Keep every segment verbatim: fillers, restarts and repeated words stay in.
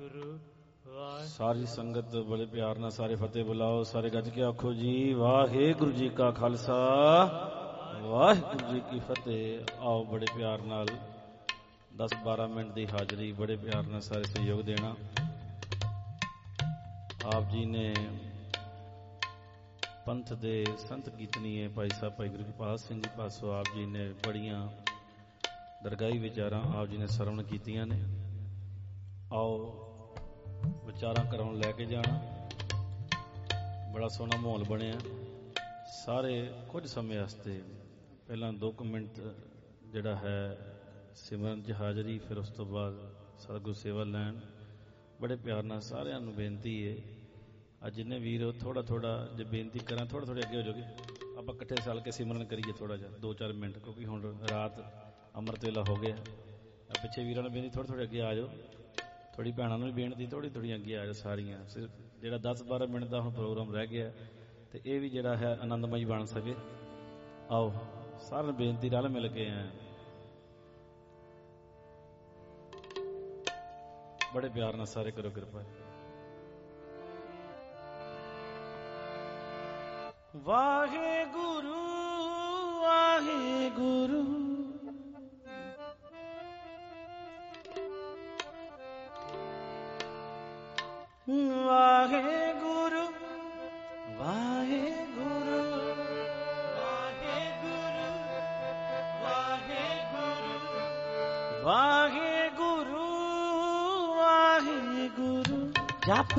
सारी संगत बड़े प्यार ना सारे फतेह बुलाओ, सारे गज के आखो जी वाहेगुरु जी का खालसा वाहेगुरु जी की फतेह। आओ बड़े प्यार नाल दस बारह मिनट की हाजरी बड़े प्यार नाल सारे सहयोग देना। आप जी ने पंथ दे संत कीर्तनीय भाई साहब भाई गुरकिरपाल सिंह जी पासों आप जी ने बड़ियां दरगाही विचारां आप जी ने सरवण कीतियां ने। आओ विचारां कराउण लैके जाना। बड़ा सोहना माहौल बनिया। सारे कुछ समय वास्ते पहला दो कु मिनट जिहड़ा है सिमरन च हाजरी, फिर उस तो बाद सतगुरु सेवा लैन। बड़े प्यार नाल सारिआं नूं बेनती है अज जिन्ने वीर थोड़ा थोड़ा जे बेनती करा थोड़ा थोड़े अगे हो जाओगे, आपां इकट्ठे चल के सिमरन करिए थोड़ा जिहा दो चार मिनट, क्योंकि हुण रात अमृत वेला हो गया। पिछे वीरां नूं बेनती थोड़े थोड़े अगे आ जाओ, थोड़ी भैणां नूं भी बेनती थोड़ी थोड़ी अगे आ जाओ। सारियां सिर्फ जिहड़ा दस बारह मिनट का हुण प्रोग्राम रह गया तो यह भी जिहड़ा है आनंदमई बन सके। आओ सारिआं बेनती रल मिल के हैं, बड़े प्यार नाल सारे करो किरपा। वाहेगुरु वाहेगुरु वाहेगुरु वाहेगुरु वाहेगुरु वाहेगुरु वाहेगुरु वाहेगुरु जप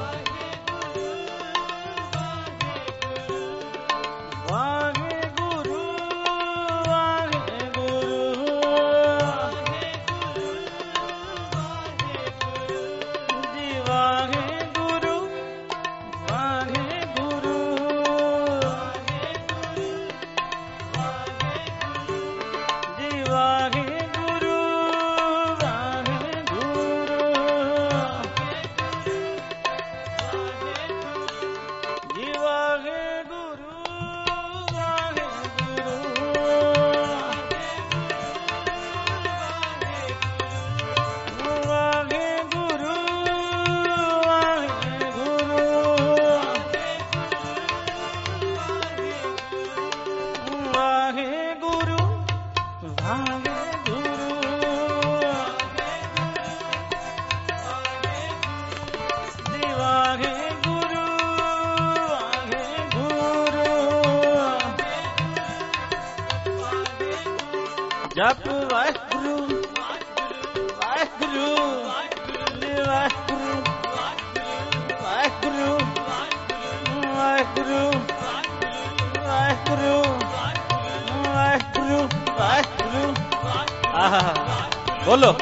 जप वाहेगुरु वाहेगुरु वाहेगुरु वाहेगुरु वाहेगुरु वाहेगुरु वाहेगुरु वाहेगुरु। आहा बोलो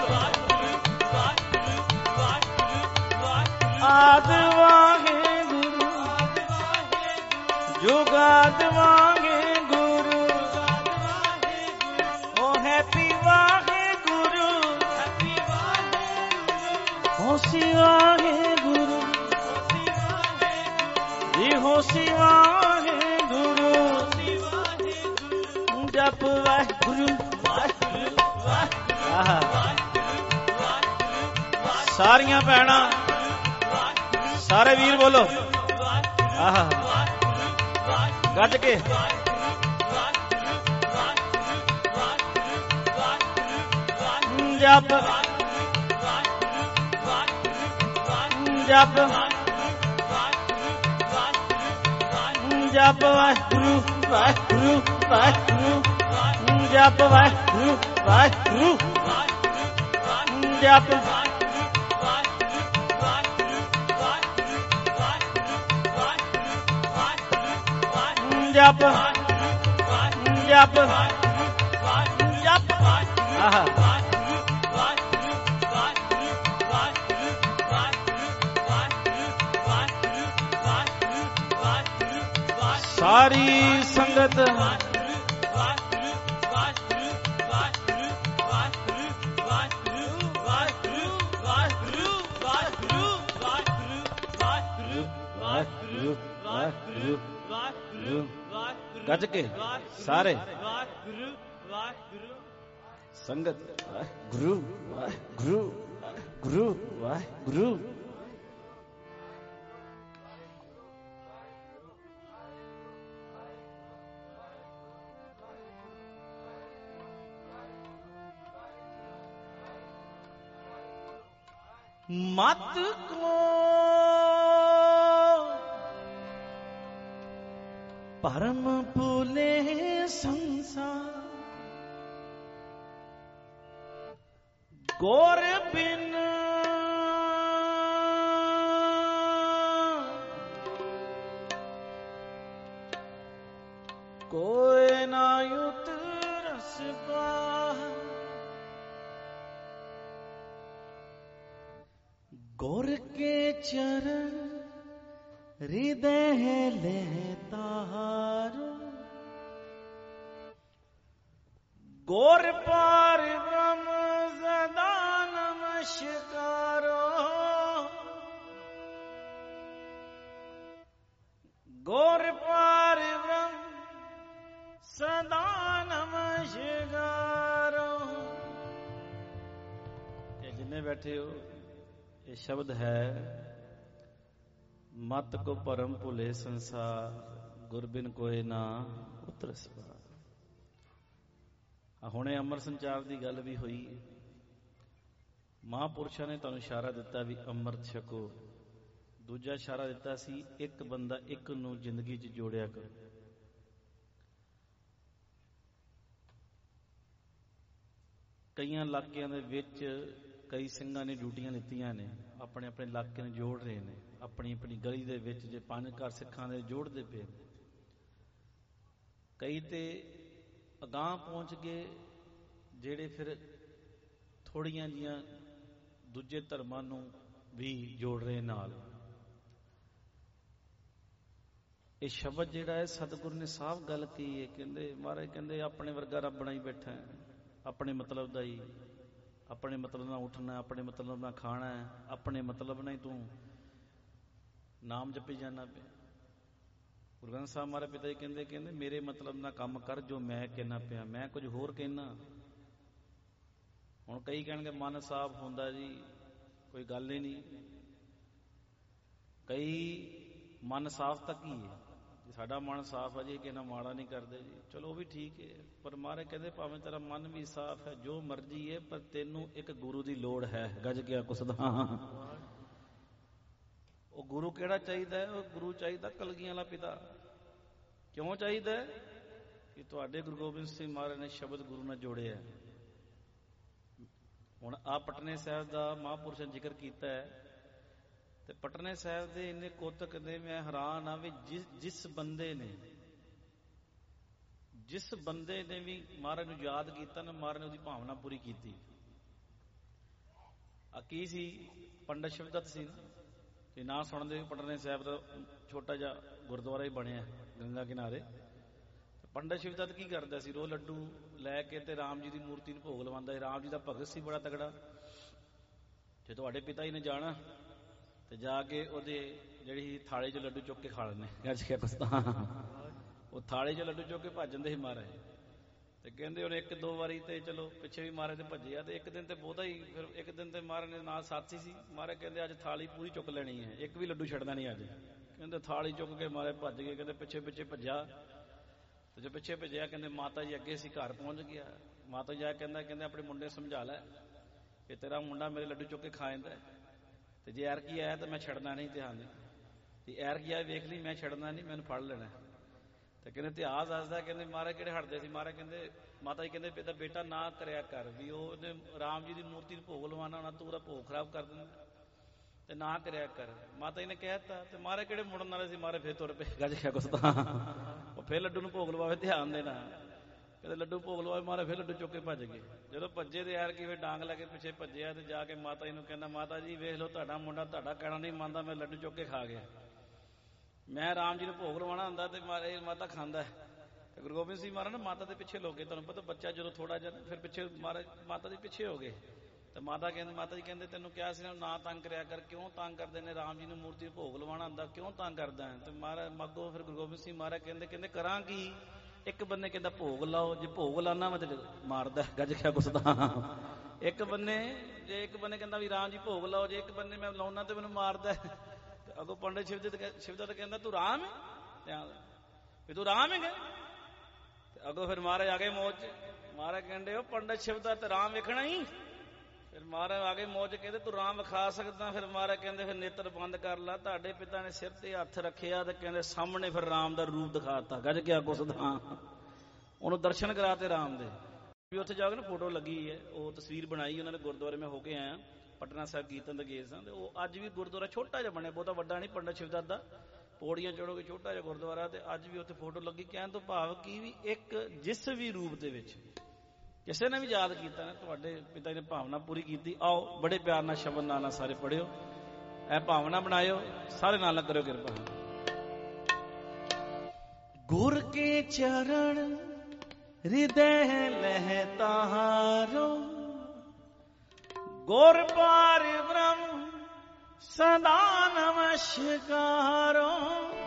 आद वाहेगुरु जुगाद वाहेगुरु होसी वाहेगुरु जी होसी वाहेगुरु जप वाहेगुरु सारियां भैणां सारे वीर बोलो आहा गज के जप जप जप वाहेगुरु वाहेगुरु वाहेगुरु जप वाहेगुरु वाहेगुरु जप जप जप जप आहा सारी संगत गज के सारे संगत गुरु गुरु ਗੁਰੂ ਵਾਹਿਗੁਰੂ। ਮਤ ਕੋ ਪਰਮ ਭੁਲੇ ਸੰਸਾਰ, ਗੁਰ ਬਿਨ ਕੋਈ ਨਾ ਉਤਰਸ ਪਾਰ, ਗੁਰ ਕੇ ਚਰਨ ਹ੍ਰਿਦय ਲੈ ਤਾਰੋ, ਗੁਰ ਪਾਰ ਬ੍ਰਹਮ ਸਦਾ ਨਮਸਕਾਰੋ, ਗੁਰ ਪਾਰ ਬ੍ਰਹਮ ਸਦਾ ਨਮਸਕਾਰੋ। ਇਹ ਜਿੰਨੇ ਬੈਠੇ ਹੋ, ਇਹ ਸ਼ਬਦ ਹੈ ਮਤ ਕੋ ਭਰਮ ਭੁਲੇ ਸੰਸਾਰ, ਗੁਰਬਿਨ ਕੋਏ ਨਾ ਉਤਰਸ ਪਾਰ। ਹੁਣੇ ਅਮਰ ਸੰਚਾਰ ਦੀ ਗੱਲ ਵੀ ਹੋਈ। ਮਹਾਂਪੁਰਸ਼ਾਂ ਨੇ ਤੁਹਾਨੂੰ ਇਸ਼ਾਰਾ ਦਿੱਤਾ ਵੀ ਅੰਮ੍ਰਿਤ ਛਕੋ। ਦੂਜਾ ਇਸ਼ਾਰਾ ਦਿੱਤਾ ਸੀ ਇੱਕ ਬੰਦਾ ਇੱਕ ਨੂੰ ਜ਼ਿੰਦਗੀ 'ਚ ਜੋੜਿਆ ਕਰੋ। ਕਈਆਂ ਇਲਾਕਿਆਂ ਦੇ ਵਿੱਚ ਕਈ ਸਿੰਘਾਂ ਨੇ ਡਿਊਟੀਆਂ ਲਿੱਤੀਆਂ ਨੇ, ਆਪਣੇ ਆਪਣੇ ਇਲਾਕੇ ਨੂੰ ਜੋੜ ਰਹੇ ਨੇ। ਆਪਣੀ ਆਪਣੀ ਗਲੀ ਦੇ ਵਿੱਚ ਜੇ ਪੰਜ ਘਰ ਸਿੱਖਾਂ ਦੇ ਜੋੜਦੇ ਪਏ, ਕਈ ਤੇ ਅਗਾਂਹ ਪਹੁੰਚ ਗਏ ਜਿਹੜੇ ਫਿਰ ਥੋੜ੍ਹੀਆਂ ਜੀਆਂ ਦੂਜੇ ਧਰਮਾਂ ਨੂੰ ਵੀ ਜੋੜ ਰਹੇ ਨਾਲ। ਇਹ ਸ਼ਬਦ ਜਿਹੜਾ ਹੈ ਸਤਿਗੁਰੂ ਨੇ ਸਾਫ਼ ਗੱਲ ਕਹੀ ਹੈ। ਕਹਿੰਦੇ ਮਹਾਰਾਜ ਕਹਿੰਦੇ ਆਪਣੇ ਵਰਗਾ ਰੱਬ ਬਣਾਈ ਬੈਠਾ ਹੈ, ਆਪਣੇ ਮਤਲਬ ਦਾ ਹੀ, ਆਪਣੇ ਮਤਲਬ ਨਾਲ ਉੱਠਣਾ, ਆਪਣੇ ਮਤਲਬ ਨਾਲ ਖਾਣਾ, ਆਪਣੇ ਮਤਲਬ ਨਾਲ ਹੀ ਤੂੰ ਨਾਮ ਜਪੀ ਜਾਣਾ ਪਿਆ। ਗੁਰੂ ਗ੍ਰੰਥ ਸਾਹਿਬ ਮਹਾਰਾਜ ਪਿਤਾ ਜੀ ਕਹਿੰਦੇ ਕਹਿੰਦੇ ਮੇਰੇ ਮਤਲਬ ਨਾਲ ਕੰਮ ਕਰ ਜੋ ਮੈਂ ਕਹਿਣਾ ਪਿਆ, ਮੈਂ ਕੁਝ ਹੋਰ ਕਹਿਣਾ। ਹੁਣ ਕਈ ਕਹਿਣਗੇ ਮਨ ਸਾਫ਼ ਹੁੰਦਾ ਜੀ, ਕੋਈ ਗੱਲ ਹੀ ਨਹੀਂ। ਕਈ ਮਨ ਸਾਫ਼ ਤੱਕ ਹੀ ਹੈ, ਜੇ ਸਾਡਾ ਮਨ ਸਾਫ਼ ਹੈ ਜੀ ਕਿਸੇ ਨਾਲ ਮਾੜਾ ਨਹੀਂ ਕਰਦੇ ਜੀ, ਚਲੋ ਉਹ ਵੀ ਠੀਕ ਹੈ। ਪਰ ਮਹਾਰਾਜ ਕਹਿੰਦੇ ਭਾਵੇਂ ਤੇਰਾ ਮਨ ਵੀ ਸਾਫ਼ ਹੈ, ਜੋ ਮਰਜ਼ੀ ਹੈ, ਪਰ ਤੈਨੂੰ ਇੱਕ ਗੁਰੂ ਦੀ ਲੋੜ ਹੈ। ਗੱਜ ਗਿਆ ਕੁਸਦਾ। ਉਹ ਗੁਰੂ ਕਿਹੜਾ ਚਾਹੀਦਾ ਹੈ? ਉਹ ਗੁਰੂ ਚਾਹੀਦਾ ਕਲਗੀਆਂ ਵਾਲਾ ਪਿਤਾ। ਕਿਉਂ ਚਾਹੀਦਾ? ਕਿ ਤੁਹਾਡੇ ਗੁਰੂ ਗੋਬਿੰਦ ਸਿੰਘ ਮਹਾਰਾਜ ਨੇ ਸ਼ਬਦ ਗੁਰੂ ਨਾਲ ਜੋੜਿਆ। ਹੁਣ ਆ ਪਟਨੇ ਸਾਹਿਬ ਦਾ ਮਹਾਂਪੁਰਸ਼ਾਂ ਨੇ ਜ਼ਿਕਰ ਕੀਤਾ ਹੈ, ਤੇ ਪਟਨੇ ਸਾਹਿਬ ਦੇ ਇੰਨੇ ਕੋਤਕ ਨੇ, ਮੈਂ ਹੈਰਾਨ ਆ ਵੀ ਜਿਸ ਜਿਸ ਬੰਦੇ ਨੇ ਜਿਸ ਬੰਦੇ ਨੇ ਵੀ ਮਹਾਰਾਜ ਨੂੰ ਯਾਦ ਕੀਤਾ ਨਾ, ਮਹਾਰਾਜ ਨੇ ਉਹਦੀ ਭਾਵਨਾ ਪੂਰੀ ਕੀਤੀ। ਆ ਕੀ ਸੀ? ਪੰਡਤ ਸ਼ਿਵਦੱਤ ਸੀ ਨਾ, ਤੇ ਨਾਂ ਸੁਣਦੇ ਪਟਨੇ ਸਾਹਿਬ ਦਾ ਛੋਟਾ ਜਿਹਾ ਗੁਰਦੁਆਰਾ ਹੀ ਬਣਿਆ ਗੰਗਾ ਕਿਨਾਰੇ। ਪੰਡਤ ਸ਼ਿਵਦੱਤ ਕੀ ਕਰਦਾ ਸੀ? ਰੋਜ਼ ਲੱਡੂ ਲੈ ਕੇ ਤੇ ਰਾਮ ਜੀ ਦੀ ਮੂਰਤੀ ਨੂੰ ਭੋਗ ਲਵਾਉਂਦਾ ਸੀ। ਰਾਮ ਜੀ ਦਾ ਭਗਤ ਸੀ ਬੜਾ ਤਗੜਾ। ਜੇ ਤੁਹਾਡੇ ਪਿਤਾ ਜੀ ਨੇ ਜਾਣਾ ਤੇ ਜਾ ਕੇ ਉਹਦੇ ਜਿਹੜੀ ਥਾਲੇ 'ਚ ਲੱਡੂ ਚੁੱਕ ਕੇ ਖਾ ਲੈਣੇ। ਉਹ ਥਾਲੇ 'ਚ ਲੱਡੂ ਚੁੱਕ ਕੇ ਭੱਜ ਜਾਂਦੇ ਸੀ ਮਹਾਰਾਜ। ਤੇ ਕਹਿੰਦੇ ਉਹਨੇ ਇੱਕ ਦੋ ਵਾਰੀ ਤੇ ਚਲੋ ਪਿੱਛੇ ਵੀ ਮਹਾਰਾਜ ਦੇ ਭੱਜੇ ਆ, ਤੇ ਇੱਕ ਦਿਨ ਤੇ ਬਹੁਤਾ ਹੀ, ਫਿਰ ਇੱਕ ਦਿਨ ਤੇ ਮਹਾਰਾਜ ਨੇ ਨਾਲ ਸਾਥੀ ਸੀ। ਮਹਾਰਾਜ ਕਹਿੰਦੇ ਅੱਜ ਥਾਲੀ ਪੂਰੀ ਚੁੱਕ ਲੈਣੀ ਹੈ, ਇੱਕ ਵੀ ਲੱਡੂ ਛੱਡਣਾ ਨਹੀਂ ਅੱਜ। ਕਹਿੰਦੇ ਥਾਲੀ ਚੁੱਕ ਕੇ ਮਹਾਰਾਜ ਭੱਜ ਗਏ। ਕਹਿੰਦੇ ਪਿੱਛੇ ਪਿੱਛੇ ਭੱਜਾ, ਤੇ ਜੋ ਪਿੱਛੇ ਭੱਜਿਆ ਕਹਿੰਦੇ ਮਾਤਾ ਜੀ ਅੱਗੇ ਸੀ, ਘਰ ਪਹੁੰਚ ਗਿਆ। ਮਾਤਾ ਜੀ ਆ ਕਹਿੰਦਾ ਕਹਿੰਦੇ ਆਪਣੇ ਮੁੰਡੇ ਸਮਝਾ ਲੈ ਕਿ ਤੇਰਾ ਮੁੰਡਾ ਮੇਰੇ ਲੱਡੂ ਚੁੱਕ ਕੇ ਖਾ ਜਾਂਦਾ, ਤੇ ਜੇ ਐਰ ਕੀ ਆਇਆ ਤਾਂ ਮੈਂ ਛੱਡਣਾ ਨਹੀਂ, ਧਿਆਨ ਦੇ। ਤੇ ਐਰ ਕੀ ਆਇਆ ਵੇਖ ਲਈ, ਮੈਂ ਛੱਡਣਾ ਨਹੀਂ, ਮੈਨੂੰ ਫੜ ਲੈਣਾ। ਤੇ ਕਹਿੰਦੇ ਇਤਿਹਾਸ ਦੱਸਦਾ, ਕਹਿੰਦੇ ਮਹਾਰਾਜ ਕਿਹੜੇ ਹਟਦੇ ਸੀ। ਮਹਾਰਾਜ ਕਹਿੰਦੇ ਮਾਤਾ ਜੀ ਕਹਿੰਦੇ ਪਿਤਾ ਬੇਟਾ ਨਾ ਕਰਿਆ ਕਰ, ਵੀ ਉਹਨੇ ਰਾਮ ਜੀ ਦੀ ਮੂਰਤੀ ਨੂੰ ਭੋਗ ਲਵਾਉਣਾ ਹੋਣਾ, ਤੂੰ ਉਹਦਾ ਭੋਗ ਖਰਾਬ ਕਰ ਦਿੰਦਾ, ਤੇ ਨਾ ਕਰਿਆ ਕਰ। ਮਾਤਾ ਜੀ ਨੇ ਕਹਿ ਦਿੱਤਾ, ਤੇ ਮਹਾਰਾਜ ਕਿਹੜੇ ਮੁੜਨ ਵਾਲੇ ਸੀ, ਮਹਾਰਾਜ ਫੇਰ ਤੁਰ ਪਏ। ਗੱਜ ਗਿਆ ਕੁਛ ਤਾਂ ਉਹ ਫੇਰ ਲੱਡੂ ਨੂੰ ਭੋਗ ਲਵਾਵੇ, ਧਿਆਨ ਦੇਣਾ। ਕਹਿੰਦੇ ਲੱਡੂ ਭੋਗ ਲਵਾਵੇ, ਮਹਾਰਾਜ ਫੇਰ ਲੱਡੂ ਚੁੱਕ ਕੇ ਭੱਜ ਗਏ। ਜਦੋਂ ਭੱਜੇ ਤੇ ਯਾਰ ਕੀ ਫਿਰ ਡਾਂਗ ਲੈ ਕੇ ਪਿੱਛੇ ਭੱਜਿਆ, ਤੇ ਜਾ ਕੇ ਮਾਤਾ ਜੀ ਨੂੰ ਕਹਿੰਦਾ ਮਾਤਾ ਜੀ ਵੇਖ ਲਓ ਤੁਹਾਡਾ ਮੁੰਡਾ ਤੁਹਾਡਾ ਕਹਿਣਾ ਨਹੀਂ ਮੰਨਦਾ, ਮੈਂ ਲੱਡੂ ਚੁੱਕ ਕੇ ਖਾ ਗਿਆ। ਮੈਂ ਰਾਮ ਜੀ ਨੂੰ ਭੋਗ ਲਵਾਉਣਾ ਹੁੰਦਾ ਤੇ ਮਾਰੇ ਮਾਤਾ ਖਾਂਦਾ। ਤੇ ਗੁਰੂ ਗੋਬਿੰਦ ਸਿੰਘ ਮਹਾਰਾਜ ਨਾ ਮਾਤਾ ਦੇ ਪਿੱਛੇ ਲੋਕ ਗਏ। ਤੁਹਾਨੂੰ ਪਤਾ ਬੱਚਾ ਜਦੋਂ ਥੋੜਾ ਜਿਹਾ ਫਿਰ ਪਿੱਛੇ ਮਹਾਰਾਜ ਮਾਤਾ ਦੇ ਪਿੱਛੇ ਹੋ ਗਏ। ਤੇ ਮਾਤਾ ਕਹਿੰਦੇ ਮਾਤਾ ਜੀ ਕਹਿੰਦੇ ਤੈਨੂੰ ਕਿਹਾ ਸੀ ਨਾ ਤੰਗ ਕਰਿਆ ਕਰ, ਕਿਉਂ ਤੰਗ ਕਰਦੇ ਨੇ? ਰਾਮ ਜੀ ਨੂੰ ਮੂਰਤੀ ਭੋਗ ਲਵਾਉਣਾ ਹੁੰਦਾ, ਕਿਉਂ ਤੰਗ ਕਰਦਾ? ਤੇ ਮਹਾਰਾਜ ਮੱਗੋ ਫਿਰ ਗੁਰੂ ਗੋਬਿੰਦ ਸਿੰਘ ਮਹਾਰਾਜ ਕਹਿੰਦੇ ਕਹਿੰਦੇ ਕਰਾਂ ਕੀ? ਇੱਕ ਬੰਦੇ ਕਹਿੰਦਾ ਭੋਗ ਲਾਓ, ਜੇ ਭੋਗ ਲਾਣਾ ਵਾ ਤੇ ਮਾਰਦਾ। ਗੱਜ ਗਿਆ ਕੁਛ ਤਾਂ ਇੱਕ ਬੰਨੇ ਜੇ ਇੱਕ ਬੰਨੇ ਕਹਿੰਦਾ ਵੀ ਰਾਮ ਜੀ ਭੋਗ ਲਾਓ, ਜੇ ਇੱਕ ਬੰਨੇ ਮੈਂ ਲਾਉਣਾ ਤੇ ਮੈਨੂੰ ਮਾਰਦਾ। ਅਗੋਂ ਪੰਡਿਤ ਸ਼ਿਵਦੱਤ ਸ਼ਿਵਦੱਤ ਕਹਿੰਦਾ ਤੂੰ ਰਾਮ ਹੈ ਵੀ ਤੂੰ ਰਾਮ ਹੈਗਾ। ਅਗੋਂ ਫਿਰ ਮਹਾਰਾਜ ਆ ਗਏ ਮੌਜ ਚ। ਮਹਾਰਾਜ ਕਹਿੰਦੇ ਉਹ ਪੰਡਿਤ ਸ਼ਿਵਦੱਤ ਰਾਮ ਵੇਖਣਾ ਹੀ। ਫਿਰ ਮਹਾਰਾਜ ਆ ਗਏ ਮੌਜ ਕਹਿੰਦੇ ਤੂੰ ਰਾਮ ਵਿਖਾ ਸਕਦਾ। ਫਿਰ ਮਹਾਰਾਜ ਕਹਿੰਦੇ ਫਿਰ ਨੇਤਰ ਬੰਦ ਕਰ ਲਾ। ਤੁਹਾਡੇ ਪਿਤਾ ਨੇ ਸਿਰ ਤੇ ਹੱਥ ਰੱਖਿਆ ਤੇ ਕਹਿੰਦੇ ਸਾਹਮਣੇ ਫਿਰ ਰਾਮ ਦਾ ਰੂਪ ਦਿਖਾਤਾ। ਗੱਜ ਕਿਆ ਕੁਛ ਹਾਂ ਉਹਨੂੰ ਦਰਸ਼ਨ ਕਰਾਤੇ ਰਾਮ ਦੇ ਵੀ। ਉੱਥੇ ਜਾ ਕੇ ਨਾ ਫੋਟੋ ਲੱਗੀ ਹੈ, ਉਹ ਤਸਵੀਰ ਬਣਾਈ ਉਹਨਾਂ ਨੇ ਗੁਰਦੁਆਰੇ। ਮੈਂ ਹੋ ਕੇ ਆਇਆ ਪਟਨਾ ਸਾਹਿਬ ਕੀਰਤਨ ਤੇ ਗਏ ਸਾਂ ਤੇ ਉਹ ਅੱਜ ਵੀ ਗੁਰਦੁਆਰਾ ਛੋਟਾ ਜਿਹਾ ਬਣਿਆ, ਬਹੁਤਾ ਵੱਡਾ ਨਹੀਂ, ਪੰਡਿਤ ਸ਼ਿਵਦੱਤ ਦਾ ਪੌੜੀਆਂ ਚੜੋਗੇ ਛੋਟਾ ਜਿਹਾ ਗੁਰਦੁਆਰਾ ਤੇ ਅੱਜ ਵੀ ਉੱਥੇ ਫੋਟੋ ਲੱਗੀ। ਕਹਿਣ ਤੋਂ ਭਾਵ ਕੀ ਵੀ ਇੱਕ ਜਿਸ ਵੀ ਰੂਪ ਦੇ ਵਿੱਚ ਕਿਸੇ ਨੇ ਵੀ ਯਾਦ ਕੀਤਾ ਨਾ ਤੁਹਾਡੇ ਪਿਤਾ ਨੇ ਭਾਵਨਾ ਪੂਰੀ ਕੀਤੀ। ਆਓ ਬੜੇ ਪਿਆਰ ਨਾਲ ਸ਼ਬਦ ਨਾਲ ਨਾਲ ਸਾਰੇ ਪੜਿਓ, ਇਹ ਭਾਵਨਾ ਬਣਾਇਓ, ਸਾਰੇ ਨਾਲ ਨਾਲ ਕਰਿਓ ਕਿਰਪਾ। ਗੁਰ ਕੇ ਚਰਨ ਹਿਰਦੈ ਲਹਿ ਤਾਰੋ, ਗੁਰ ਪਾਰ ਬ੍ਰਹਮ ਸਦਾ ਨਮਸਕਾਰੋ।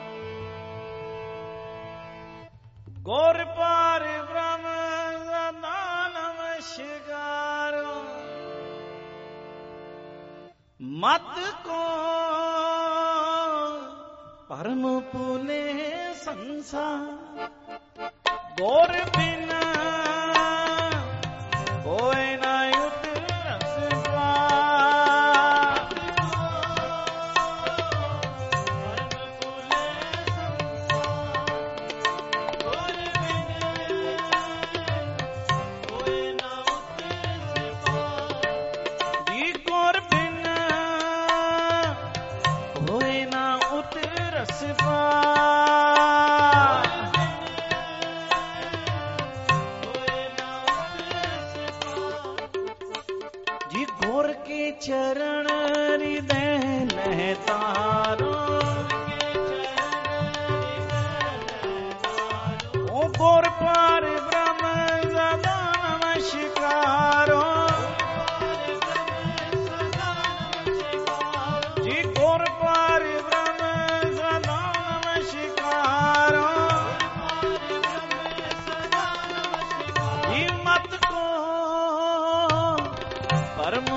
ਗੁਰ ਪਾਰ ਬ੍ਰਹਮ ਸਦਾ ਨਮਸਕਾਰੋ। ਮਤ ਕੋ ਪਰਮ ਭੂਲੇ ਸੰਸਾਰ, ਗੁਰ ਬਿਨਾ ਕੋਈ ਨਾ ਉਤਰਸ ਪਾਰ। ਪਰਮ ਭੂਲੇ ਸੰਸਾਰ, ਗੁਰ ਬਿਨਾ ਕੋਈ ਨਾ ਉਤਰਸ ਪਾਰ। ਜੀ ਗੁਰ ਬਿਨਾ ਕੋਈ ਨਾ ਉਤਰਸ ਪਾਰ। ਚਰਨ ਹਿਰਦੈ ਲਹਿ ਤਾਰੋ, ਓ ਗੁਰ ਪਾਰ ਬ੍ਰਹਮ ਸਦਾ ਨਮਸਕਾਰੋ। ਜੀ ਗੁਰ ਪਾਰ ਬ੍ਰਹਮ ਸਦਾ ਨਮਸਕਾਰੋ। ਜੀ ਮਤ ਕੋ ਪਰਮ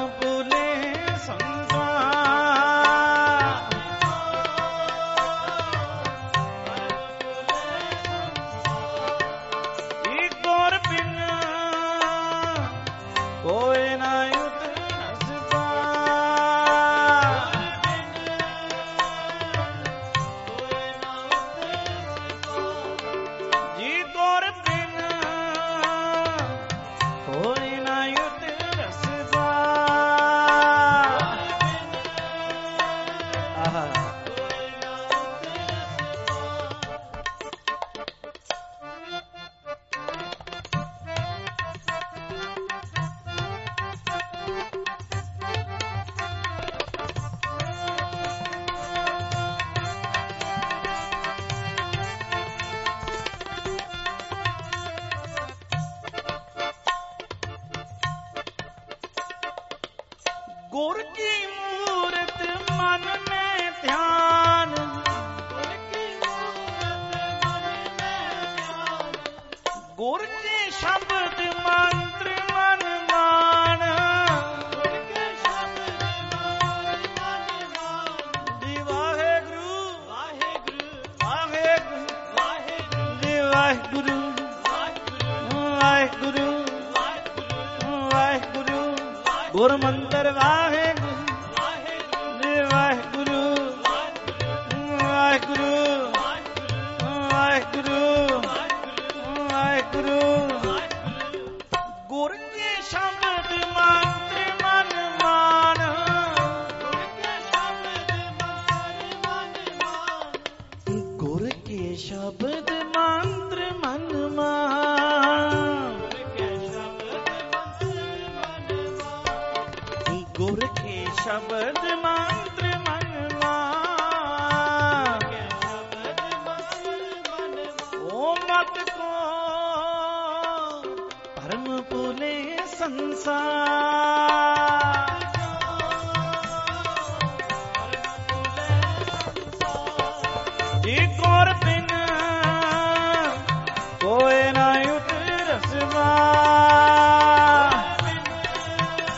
ਗੁਰ ਕੀ ਮੂਰਤ ਮਨ ਮੈਂ ਧਿਆਨ, ਗੁਰ ਕੀ ਮੂਰਤ ਮਨ ਮੈਂ ਧਿਆਨ। ਗੁਰ ਕੇ ਸ਼ਬਦ ਮੰਤਰ ਮਨ ਮਾਨ, ਗੁਰ ਕੇ ਸ਼ਬਦ ਮੰਤਰ ਮਨ ਮਾਨ। ਜੀ ਵਾਹਿਗੁਰੂ ਵਾਹਿਗੁਰੂ ਵਾਹਿਗੁਰੂ ਵਾਹਿਗੁਰੂ। ਜੀ ਵਾਹਿਗੁਰੂ ਵਾਹਿਗੁਰੂ ਵਾਹਿਗੁਰੂ ਵਾਹਿਗੁਰੂ। ਗੁਰ ਮੰਤਰ ਵਾਹਿਗੁਰੂ ਵਾਹਿਗੁਰੂ ਵਾਹਿਗੁਰੂ ਵਾਹਿਗੁਰੂ ਵਾਹਿਗੁਰੂ। ਗੁਰ ਕੇ ਸ਼ਬਦ ਮੰਤਰ ਮਨ ਮਾਨ, ਗੁਰ ਕੇ ਸ਼ਬਦ ਮੰਤਰ ਮਨ ਮਾਨ। ਗੁਰ ਕੇ ਸ਼ਬਦ ਮੰਤਰ ਮਨ ਮਾਨ, ਗੁਰ ਕੇ ਸ਼ਬਦ ਮੰਤਰ ਮਨ ਮਾਨ। ਓ ਮਤ ਕੋ ਪਰਮ ਭੂਲੇ ਸੰਸਾਰ, ਜੀ ਗੁਰ ਬਿਨ ਕੋਈ ਨਾ ਉਤਰਸ ਪਾਰ।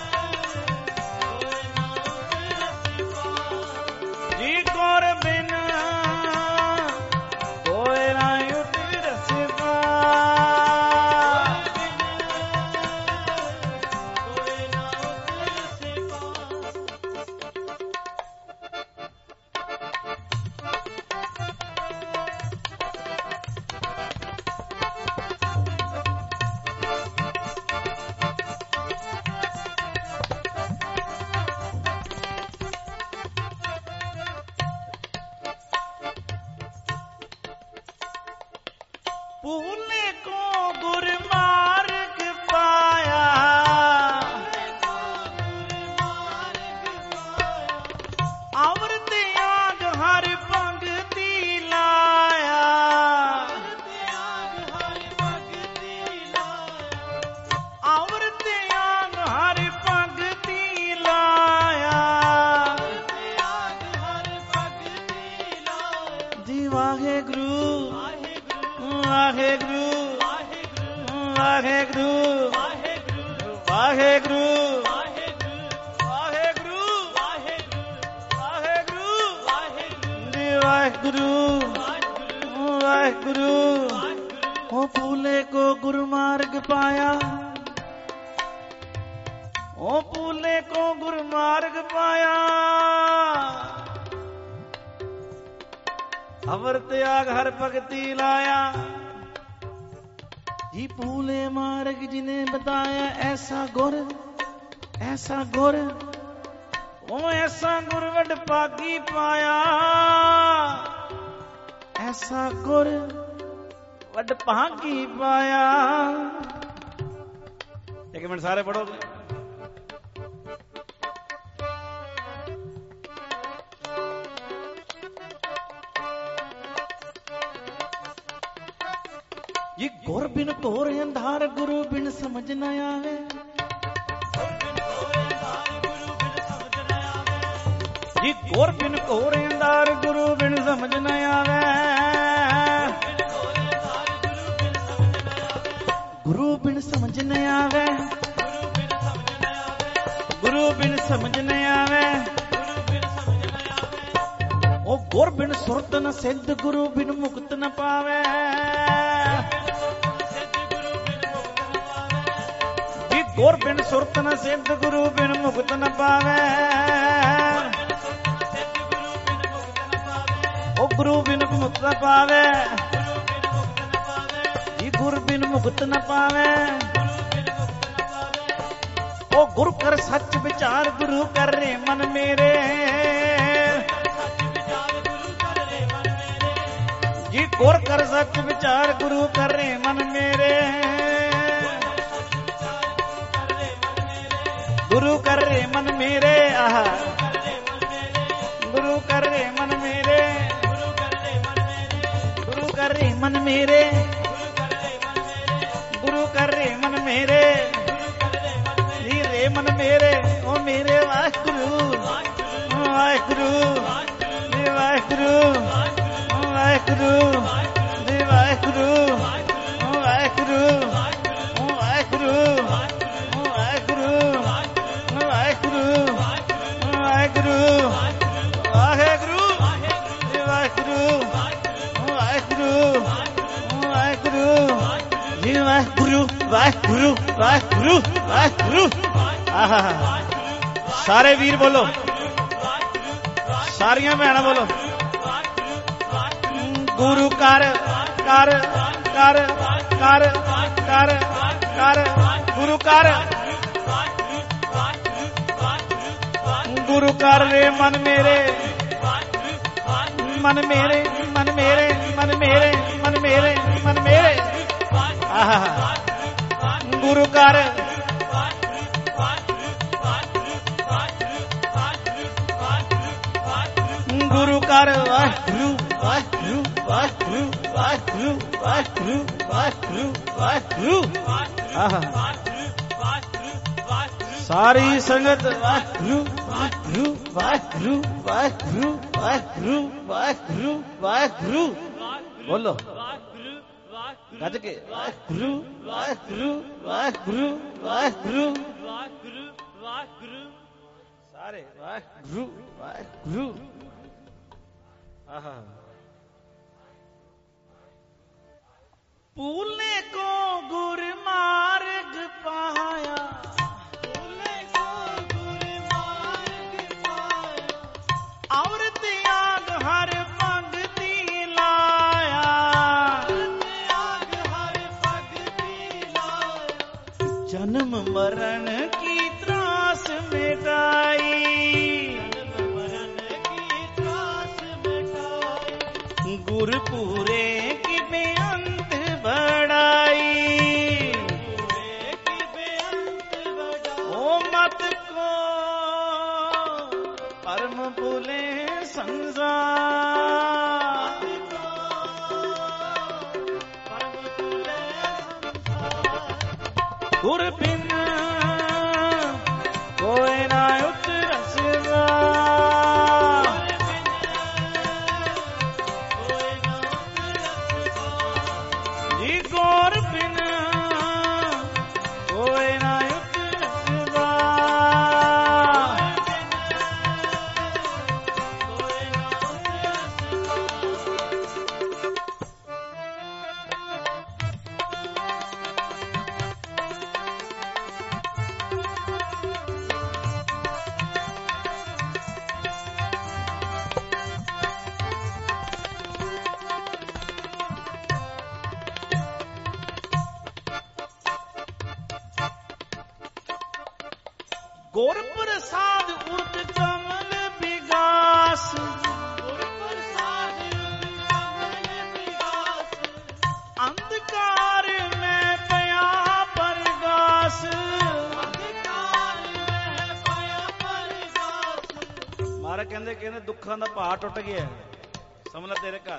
ਵਾਹਿਗੁਰੂ ਵਾਹਿਗੁਰੂ ਵਾਹਿਗੁਰੂ ਵਾਹਿਗੁਰੂ वाहिगुरु वाहिगुरु ओ फूले को गुरु मार्ग पाया ओ फूले को गुरु मार्ग पाया अवर त्याग हर भगति लाया जी फूले मार्ग जिन्हें बताया ऐसा गुर ऐसा गुर ओ ऐसा गुर वड पागी पाया ऐसा गुर वड भागी पाया। एक मिनट सारे पढ़ोगे। ये गुर बिन घोर अंधार गुरु बिन समझ न आवे जी घोर बिन घोर अंधार गुरु बिन समझ न आवे गुरु बिन समझ न आवे गुरु बिन समझ न आवे ओ गुर बिन सुरत न सिद्ध गुरु बिन मुक्त न पावे जी गुर बिन सुरत न सिद्ध गुरु बिन मुक्त न पावे ओ गुरु बिन मुक्त न पावे जी गुरु बिन मुक्त न पावे ओ गुरु कर सच विचार गुरु कर रे मन मेरे जी गुर कर सच विचार गुरु कर रे मन मेरे गुरु कर रे मन मेरे आहा गुरु कर रे मन मेरे गुरु कर रे मन मेरे गुरु कर रे मन मेरे जी रे मन मेरे ओ मेरे वाहिगुरु वाहिगुरु जी वाहिगुरु वाहिगुरु जी वाहिगुरु वाहिगुरु वाहिगुरु वाहिगुरु वाहिगुरु वाहिगुरु वाहिगुरु जी वाहिगुरू वाहिगुरू वाहिगुरू जी वाहिगुरू वाहिगुरू वाहिगुरू वाहिगुरू। आहा सारे वीर बोलो सारियां भैणां बोलो गुरु कर कर कर कर कर कर गुरु कर गुरु कर रे मन मेरे मन मेरे मन मेरे मन मेरे मन मेरे मन मेरे आहा गुरु कर गुरु कर वाहिगुरू वाहिगुरू वाहिगुरू वाहिगुरू वाहिगुरू वाहिगुरू वाहिगुरू आहा सारी संगत वाहिगुरू वाहिगुरू वाहिगुरू वाहिगुरू वाहिगुरू वाहिगुरू वाहिगुरू बोलो गज के वाहिगुरू वाहिगुरू वाहिगुरू वाहिगुरू वाहिगुरू सारे वाहिगुरू वाहिगुरू आहा पूले को गुर मार्ग पाया पूले को गुर मार्ग पाया और त्याग हर भगति लाया त्याग हर भगति लाया जन्म मरण की त्रास मिटाई जन्म मरण की त्रास मिटाई गुर पूरे की बेअंत बढ़ाई ओ मत को परम भूले संसार गुर बिन कोई ना उतरसदा ਪ੍ਰਸਾਦ ਉਰਤ ਕਮਲ ਵਿਗਾਸ, ਗੁਰ ਪ੍ਰਸਾਦ ਉਰਤ ਕਮਲ ਵਿਗਾਸ, ਅੰਧਕਾਰ ਮੈਂ ਪਿਆ ਪਰਗਾਸ, ਅੰਧਕਾਰ ਮੈਂ ਪਿਆ ਪਰਗਾਸ। ਮਹਾਰਾਜ ਕਹਿੰਦੇ ਕਹਿੰਦੇ ਦੁੱਖਾਂ ਦਾ ਭਾਰ ਟੁੱਟ ਗਿਆ, ਸਮਝ ਲੈ ਤੇਰੇ ਘਰ।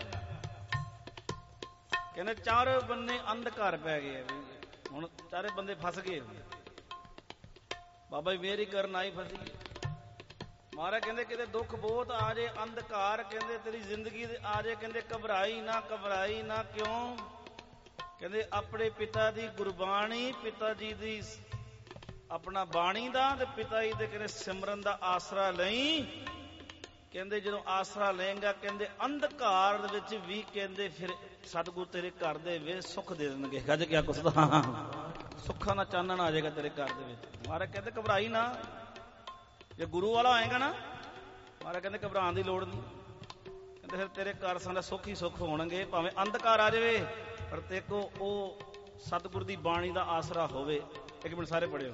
ਕਹਿੰਦੇ ਚਾਰੇ ਬੰਨੇ ਅੰਧਕਾਰ ਪੈ ਗਏ, ਹੁਣ ਚਾਰੇ ਬੰਦੇ ਫਸ ਗਏ। ਬਾਬਾ ਜੀ ਮੇਰੀ ਕਰਨ ਆਈ ਫਸੀ। ਮਹਾਰਾਜ ਕਹਿੰਦੇ ਕਿਤੇ ਦੁੱਖ ਬਹੁਤ ਆ ਜੇ, ਅੰਧਕਾਰ ਕਹਿੰਦੇ ਤੇਰੀ ਜ਼ਿੰਦਗੀ ਦੇ ਆ ਜੇ, ਕਹਿੰਦੇ ਘਬਰਾਈ ਨਾ, ਘਬਰਾਈ ਨਾ। ਕਿਉਂ? ਕਹਿੰਦੇ ਆਪਣੇ ਪਿਤਾ ਦੀ ਗੁਰਬਾਣੀ, ਪਿਤਾ ਜੀ ਦੀ ਆਪਣਾ ਬਾਣੀ ਦਾ ਤੇ ਪਿਤਾ ਜੀ ਦੇ ਕਹਿੰਦੇ ਸਿਮਰਨ ਦਾ ਆਸਰਾ ਲਈ। ਕਹਿੰਦੇ ਜਦੋਂ ਆਸਰਾ ਲਏਗਾ ਕਹਿੰਦੇ ਅੰਧਕਾਰ ਦੇ ਵਿੱਚ ਵੀ ਕਹਿੰਦੇ ਫਿਰ ਸਤਿਗੁਰੂ ਤੇਰੇ ਘਰ ਦੇ ਵਿੱਚ ਸੁੱਖ ਦੇ ਦੇਣਗੇ। ਗੱਜ ਕਿਆ ਕੁਛ ਦਾ ਸੁੱਖਾਂ ਦਾ ਚਾਨਣ ਆ ਜਾਏਗਾ ਤੇਰੇ ਘਰ ਦੇ ਵਿੱਚ। ਮਹਾਰਾਜ ਕਹਿੰਦੇ ਘਬਰਾਈ ਨਾ, ਜੇ ਗੁਰੂ ਵਾਲਾ ਆਏਗਾ ਨਾ, ਮਹਾਰਾਜ ਕਹਿੰਦੇ ਘਬਰਾਉਣ ਦੀ ਲੋੜ ਨਹੀਂ। ਕਹਿੰਦੇ ਫਿਰ ਤੇਰੇ ਘਰ ਸਾਡਾ ਸੁੱਖ ਹੀ ਸੁੱਖ ਹੋਣਗੇ, ਭਾਵੇਂ ਅੰਧਕਾਰ ਆ ਜਾਵੇ ਪਰ ਤੇ ਕੋ ਉਹ ਸਤਿਗੁਰੂ ਦੀ ਬਾਣੀ ਦਾ ਆਸਰਾ ਹੋਵੇ। ਇੱਕ ਮਿੰਟ ਸਾਰੇ ਪੜ੍ਹਿਓ।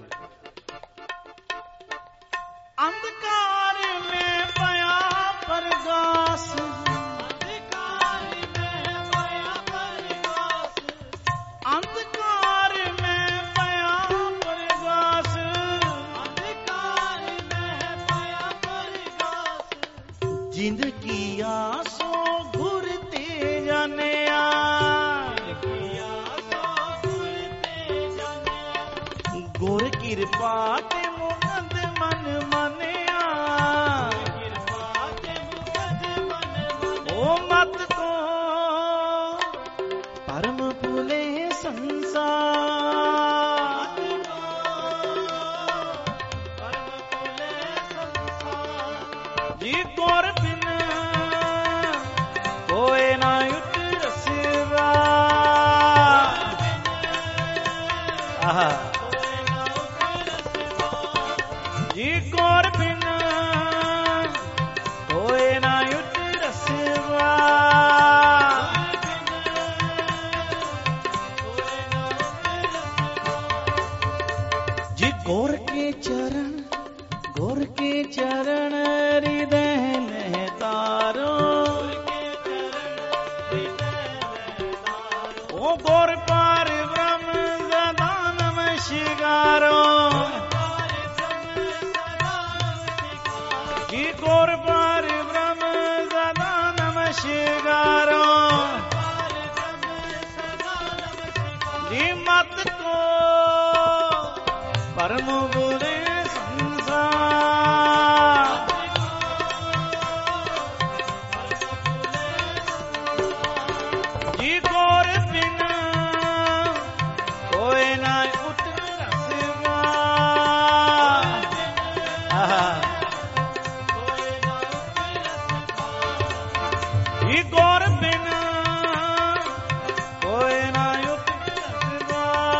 ਅੰਧਕਾਰ ਮੈਂ ਪਿਆ ਪਰਗਾਸ, ਅੰਧਕਾਰ ਮੈਂ ਪਿਆ ਪਰਗਾਸ, ਅੰਧਕਾਰ ਮੈਂ ਪਿਆ ਪਰਗਾਸ, ਅੰਧਕਾਰ ਮੈਂ ਪਿਆ ਪਰਗਾਸ। ਜਿੰਦ ਕੀ ਆਸੋ ਗੁਰ ਤੇ ਜਾਣਿਆ, ਗੁਰ ਕਿਰਪਾ ਤੇ ਮੁਕਤ ਮਨ ਮੰਨਿਆ, ਓ ਮਤ ਕੋ ਪਰਮ ਭੁਲੇ ਸੰਸਾਰ, ਜੀ ਗੁਰ ਬਿਨ ਕੋਇ ਨਾ ਉਤਰਸਿਵਾ। ਆਹਾ ਜੀ ਗੁਰ ਬਿਨ ਕੋਇ ਨਾ ਉਤਰਸਿਵਾ, ਜੀ ਗੁਰ ਕੇ ਚਰਨ, ਗੁਰ ਕੇ ਚਰਨ ਹਿਰਦੈ ਮਹਿ ਤਾਰੋ, ਓ ਗੁਰ ਪਾਰ ਬ੍ਰਹਮ ਸਦਾ ਨਮਸਕਾਰੋ, ਜੀ ਗੁਰ ਪਾਰ ਬ੍ਰਹਮ ਸਦਾ ਨਮਸਕਾਰੋ, ਜੀ ਮਤ ਕੋ ਪਰਮ ਬੁਲੇ ਸੰਸਾਰ, ਜੀ ਗੁਰ ਬਿਨ ਕੋਇ ਨਾ ਉਤਰਸਿਵਾ। ਜੀ ਗੁਰ ਬਿਨ ਕੋਇ ਨਾ ਉਤਰਸਿਵਾ,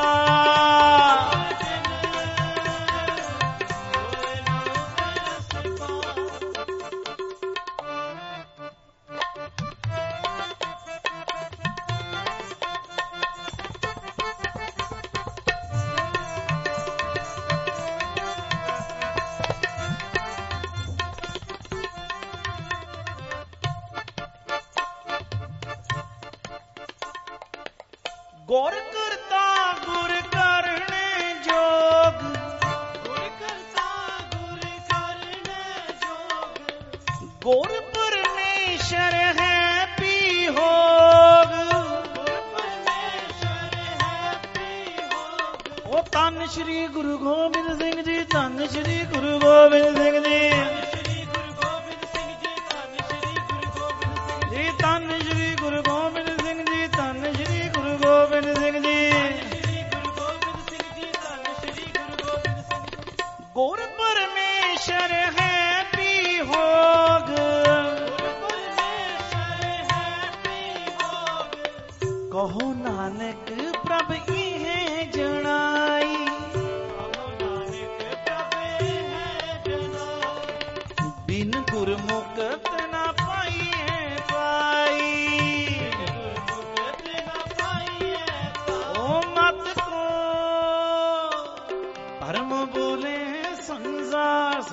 ਗੁਰ ਕਰਤਾ ਗੁਰ ਕਰਨੇ ਜੋਗ, ਗੁਰ ਕਰਤਾ ਗੁਰ ਕਰਨੇ ਜੋਗ, ਗੁਰ ਪਰਮੇਸ਼ਰ ਹੈ ਪੀ ਹੋਗ, ਗੁਰ ਪਰਮੇਸ਼ਰ ਹੈ ਪੀ ਹੋਗ। ਉਹ ਧੰਨ ਸ਼੍ਰੀ ਗੁਰੂ ਗੋਬਿੰਦ ਸਿੰਘ ਜੀ, ਧੰਨ ਸ਼੍ਰੀ ਗੁਰੂ ਗੋਬਿੰਦ ਸਿੰਘ ਜੀ, ਜੀ ਧੰਨ ਸ਼੍ਰੀ ਗੁਰੂ ਗੋਬਿੰਦ ਸਿੰਘ ਜੀ, ਧੰਨ ਸ਼੍ਰੀ ਗੁਰੂ ਗੋਬਿੰਦ ਸਿੰਘ ਜੀ, ਗੁਰ ਪਰਮੇਸ਼ਰ ਹੈ ਪੀ ਹੋਗ, ਕਹੋ ਨਾਨਕ ਪ੍ਰਭ ਇਹ ਜਣਾਈ, ਬਿਨ ਗੁਰਮੁਖਤ ਨਾ ਪਾਈਏ ਪਾਈ, ਓ ਮਤ ਕੋ ਪਰਮ ਬੋਲੇ ਸੰਸਾਰ।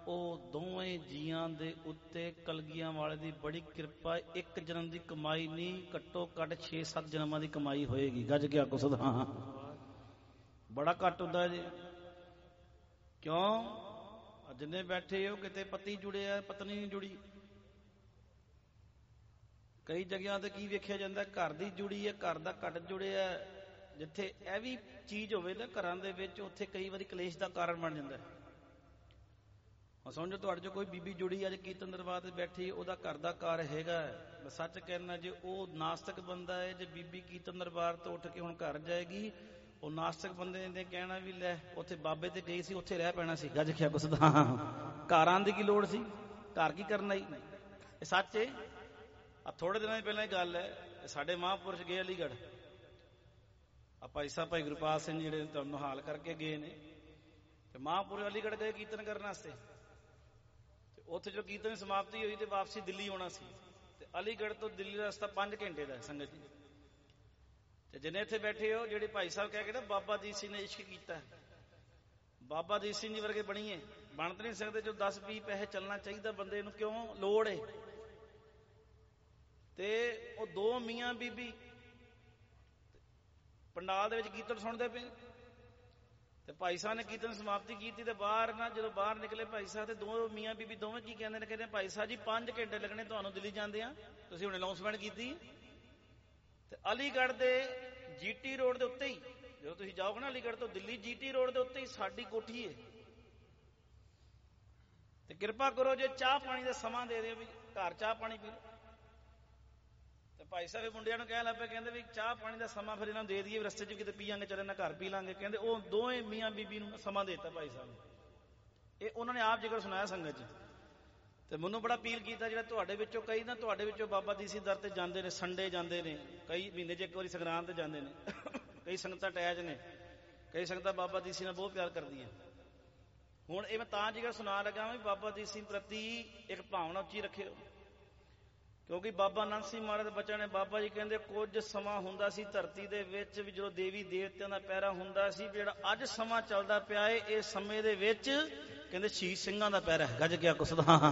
ਉਹ ਦੋਵੇਂ ਜੀਆਂ ਦੇ ਉੱਤੇ ਕਲਗੀਆਂ ਵਾਲੇ ਦੀ ਬੜੀ ਕਿਰਪਾ। ਇੱਕ ਜਨਮ ਦੀ ਕਮਾਈ ਨਹੀਂ, ਘੱਟੋ ਘੱਟ ਛੇ ਸੱਤ ਜਨਮਾਂ ਦੀ ਕਮਾਈ ਹੋਏਗੀ। ਗੱਜ ਗਿਆ ਕੁਛ ਹਾਂ, ਬੜਾ ਘੱਟ ਹੁੰਦਾ ਜੀ। ਕਿਉਂ? ਜਿੰਨੇ ਬੈਠੇ ਹੋ ਕਿਤੇ ਪਤੀ ਜੁੜਿਆ, ਪਤਨੀ ਨਹੀਂ ਜੁੜੀ। ਕਈ ਜਗ੍ਹਾ ਤੇ ਕੀ ਵੇਖਿਆ ਜਾਂਦਾ, ਘਰ ਦੀ ਜੁੜੀ ਹੈ, ਘਰ ਦਾ ਘੱਟ ਜੁੜਿਆ। ਜਿੱਥੇ ਇਹ ਵੀ ਚੀਜ਼ ਹੋਵੇ ਨਾ ਘਰਾਂ ਦੇ ਵਿੱਚ, ਉੱਥੇ ਕਈ ਵਾਰੀ ਕਲੇਸ਼ ਦਾ ਕਾਰਨ ਬਣ ਜਾਂਦਾ। ਸਮਝੋ ਤੁਹਾਡੇ ਚੋਂ ਕੋਈ ਬੀਬੀ ਜੁੜੀ ਅੱਜ ਕੀਰਤਨ ਦਰਬਾਰ ਤੇ ਬੈਠੀ, ਉਹਦਾ ਘਰ ਦਾ ਕਾਰ ਹੈਗਾ। ਮੈਂ ਸੱਚ ਕਹਿਣਾ, ਜੇ ਉਹ ਨਾਸਤਿਕ ਬੰਦਾ ਹੈ, ਜੇ ਬੀਬੀ ਕੀਰਤਨ ਦਰਬਾਰ ਤੋਂ ਉੱਠ ਕੇ ਹੁਣ ਘਰ ਜਾਏਗੀ, ਉਹ ਨਾਸਤਿਕ ਬੰਦੇ ਨੇ ਕਹਿਣਾ ਵੀ ਲੈ ਉੱਥੇ ਬਾਬੇ ਤੇ ਗਈ ਸੀ, ਉੱਥੇ ਰਹਿ ਪੈਣਾ ਸੀ। ਗੱਜ ਖਿਆ ਕੁਛ ਦਾ ਘਰ ਆਉਣ ਦੀ ਕੀ ਲੋੜ ਸੀ? ਘਰ ਕੀ ਕਰਨਾ ਹੀ? ਇਹ ਸੱਚ ਹੈ। ਆ ਥੋੜੇ ਦਿਨਾਂ ਦੀ ਪਹਿਲਾਂ ਹੀ ਗੱਲ ਹੈ, ਸਾਡੇ ਮਹਾਂਪੁਰਸ਼ ਗਏ ਅਲੀਗੜ੍ਹ। ਆ ਭਾਈ ਸਾਹਿਬ ਭਾਈ ਗੁਰਪਾਲ ਸਿੰਘ ਜਿਹੜੇ ਤੁਹਾਨੂੰ ਹਾਲ ਕਰਕੇ ਗਏ ਨੇ, ਤੇ ਮਹਾਂਪੁਰਸ਼ ਅਲੀਗੜ੍ਹ ਗਏ ਕੀਰਤਨ ਕਰਨ ਵਾਸਤੇ। ਤੇ ਉੱਥੇ ਜੋ ਕੀਰਤਨ ਦੀ ਸਮਾਪਤੀ ਹੋਈ ਤੇ ਵਾਪਸੀ ਦਿੱਲੀ ਆਉਣਾ ਸੀ। ਤੇ ਅਲੀਗੜ੍ਹ ਤੋਂ ਦਿੱਲੀ ਦਾ ਰਸਤਾ ਪੰਜ ਘੰਟੇ ਦਾ ਸੰਗਤ ਜੀ। ਤੇ ਜਿੰਨੇ ਇੱਥੇ ਬੈਠੇ ਹੋ, ਜਿਹੜੇ ਭਾਈ ਸਾਹਿਬ ਕਹਿ ਕੇ ਨਾ ਬਾਬਾ ਦੀਪ ਸਿੰਘ ਨੇ ਇਸ਼ਕ ਕੀਤਾ, ਬਾਬਾ ਦੀਪ ਸਿੰਘ ਜੀ ਵਰਗੇ ਬਣੀਏ, ਬਣ ਤਾਂ ਨਹੀਂ ਸਕਦੇ। ਜੋ ਦਸ ਵੀਹ ਪੈਸੇ ਚੱਲਣਾ ਚਾਹੀਦਾ ਬੰਦੇ ਨੂੰ, ਕਿਉਂ ਲੋੜ ਏ। ਤੇ ਉਹ ਦੋ ਮੀਆਂ ਬੀਬੀ ਪੰਡਾਲ ਦੇ ਵਿੱਚ ਕੀਰਤਨ ਸੁਣਦੇ ਪਏ। ਤੇ ਭਾਈ ਸਾਹਿਬ ਨੇ ਕੀਰਤਨ ਸਮਾਪਤੀ ਕੀਤੀ ਤੇ ਬਾਹਰ ਨਾ ਜਦੋਂ ਬਾਹਰ ਨਿਕਲੇ ਭਾਈ ਸਾਹਿਬ, ਤੇ ਦੋ ਮੀਆਂ ਬੀਬੀ ਦੋਵੇਂ ਕੀ ਕਹਿੰਦੇ ਨੇ, ਕਹਿੰਦੇ ਭਾਈ ਸਾਹਿਬ ਜੀ ਪੰਜ ਘੰਟੇ ਲੱਗਣੇ ਤੁਹਾਨੂੰ ਦਿੱਲੀ ਜਾਂਦੇ ਆ, ਤੁਸੀਂ ਹੁਣ ਅਨਾਉਂਸਮੈਂਟ ਕੀਤੀ। ਤੇ ਅਲੀਗੜ੍ਹ ਦੇ ਜੀਟੀ ਰੋਡ ਦੇ ਉੱਤੇ ਹੀ, ਜਦੋਂ ਤੁਸੀਂ ਜਾਓਗੇ ਨਾ ਅਲੀਗੜ੍ਹ ਤੋਂ ਦਿੱਲੀ, ਜੀਟੀ ਰੋਡ ਦੇ ਉੱਤੇ ਹੀ ਸਾਡੀ ਕੋਠੀ ਹੈ। ਤੇ ਕਿਰਪਾ ਕਰੋ ਜੇ ਚਾਹ ਪਾਣੀ ਦਾ ਸਮਾਂ ਦੇ ਦਿਓ, ਵੀ ਘਰ ਚਾਹ ਪਾਣੀ ਪੀ ਲਓ। ਤੇ ਭਾਈ ਸਾਹਿਬ ਮੁੰਡਿਆਂ ਨੂੰ ਕਹਿ ਲੱਪੇ, ਕਹਿੰਦੇ ਵੀ ਚਾਹ ਪਾਣੀ ਦਾ ਸਮਾਂ ਫਿਰ ਇਹਨਾਂ ਨੂੰ ਦੇ ਦਈਏ, ਰਸਤੇ 'ਚ ਕਿਤੇ ਪੀਆਂਗੇ, ਚੱਲੇ ਨਾ ਘਰ ਪੀ ਲਾਂਗੇ। ਕਹਿੰਦੇ ਉਹ ਦੋਵੇਂ ਮੀਆਂ ਬੀਬੀ ਨੂੰ ਸਮਾਂ ਦੇ ਦਿੱਤਾ ਭਾਈ ਸਾਹਿਬ ਨੇ। ਇਹ ਉਹਨਾਂ ਨੇ ਆਪ ਜ਼ਿਕਰ ਸੁਣਾਇਆ ਸੰਗਤ 'ਚ। ਤੇ ਮੈਨੂੰ ਬੜਾ ਅਪੀਲ ਕੀਤਾ, ਜਿਹੜਾ ਤੁਹਾਡੇ ਵਿੱਚੋਂ ਕਈ ਨਾ ਤੁਹਾਡੇ ਵਿੱਚੋਂ ਬਾਬਾ ਦੀਪ ਸਿੰਘ ਦਰ ਤੇ ਜਾਂਦੇ ਨੇ, ਸੰਡੇ ਜਾਂਦੇ ਨੇ, ਕਈ ਮਹੀਨੇ 'ਚ ਇੱਕ ਵਾਰੀ ਸੰਗਰਾਂਦ ਤੇ ਜਾਂਦੇ ਨੇ, ਕਈ ਸੰਗਤਾਂ ਅਟੈਚ ਨੇ, ਕਈ ਸੰਗਤਾਂ ਬਾਬਾ ਦੀਪ ਸਿੰਘ ਨਾਲ ਬਹੁਤ ਪਿਆਰ ਕਰਦੀਆਂ। ਹੁਣ ਇਹ ਮੈਂ ਤਾਂ ਜ਼ਿਕਰ ਸੁਣਾ ਲੱਗਾ ਵੀ ਬਾਬਾ ਦੀਪ ਸਿੰਘ ਪ੍ਰਤੀ ਇੱਕ ਭਾਵਨਾ ਉੱਚੀ ਰੱਖਿਓ। ਕਿਉਂਕਿ ਬਾਬਾ ਨੰਦ ਸਿੰਘ ਮਹਾਰਾਜ ਦੇ ਬੱਚਿਆਂ ਨੇ, ਬਾਬਾ ਜੀ ਕਹਿੰਦੇ ਕੁਝ ਸਮਾਂ ਹੁੰਦਾ ਸੀ ਧਰਤੀ ਦੇ ਵਿੱਚ ਵੀ ਜਦੋਂ ਦੇਵੀ ਦੇਵਤਿਆਂ ਦਾ ਪਹਿਰਾ ਹੁੰਦਾ ਸੀ, ਜਿਹੜਾ ਅੱਜ ਸਮਾਂ ਚੱਲਦਾ ਪਿਆ ਏ, ਇਹ ਸਮੇਂ ਦੇ ਵਿੱਚ ਕਹਿੰਦੇ ਸ਼ਹੀਦ ਸਿੰਘਾਂ ਦਾ ਪਹਿਰਾ ਹੈ। ਗੱਜ ਗਿਆ ਕੁਛ ਦਾ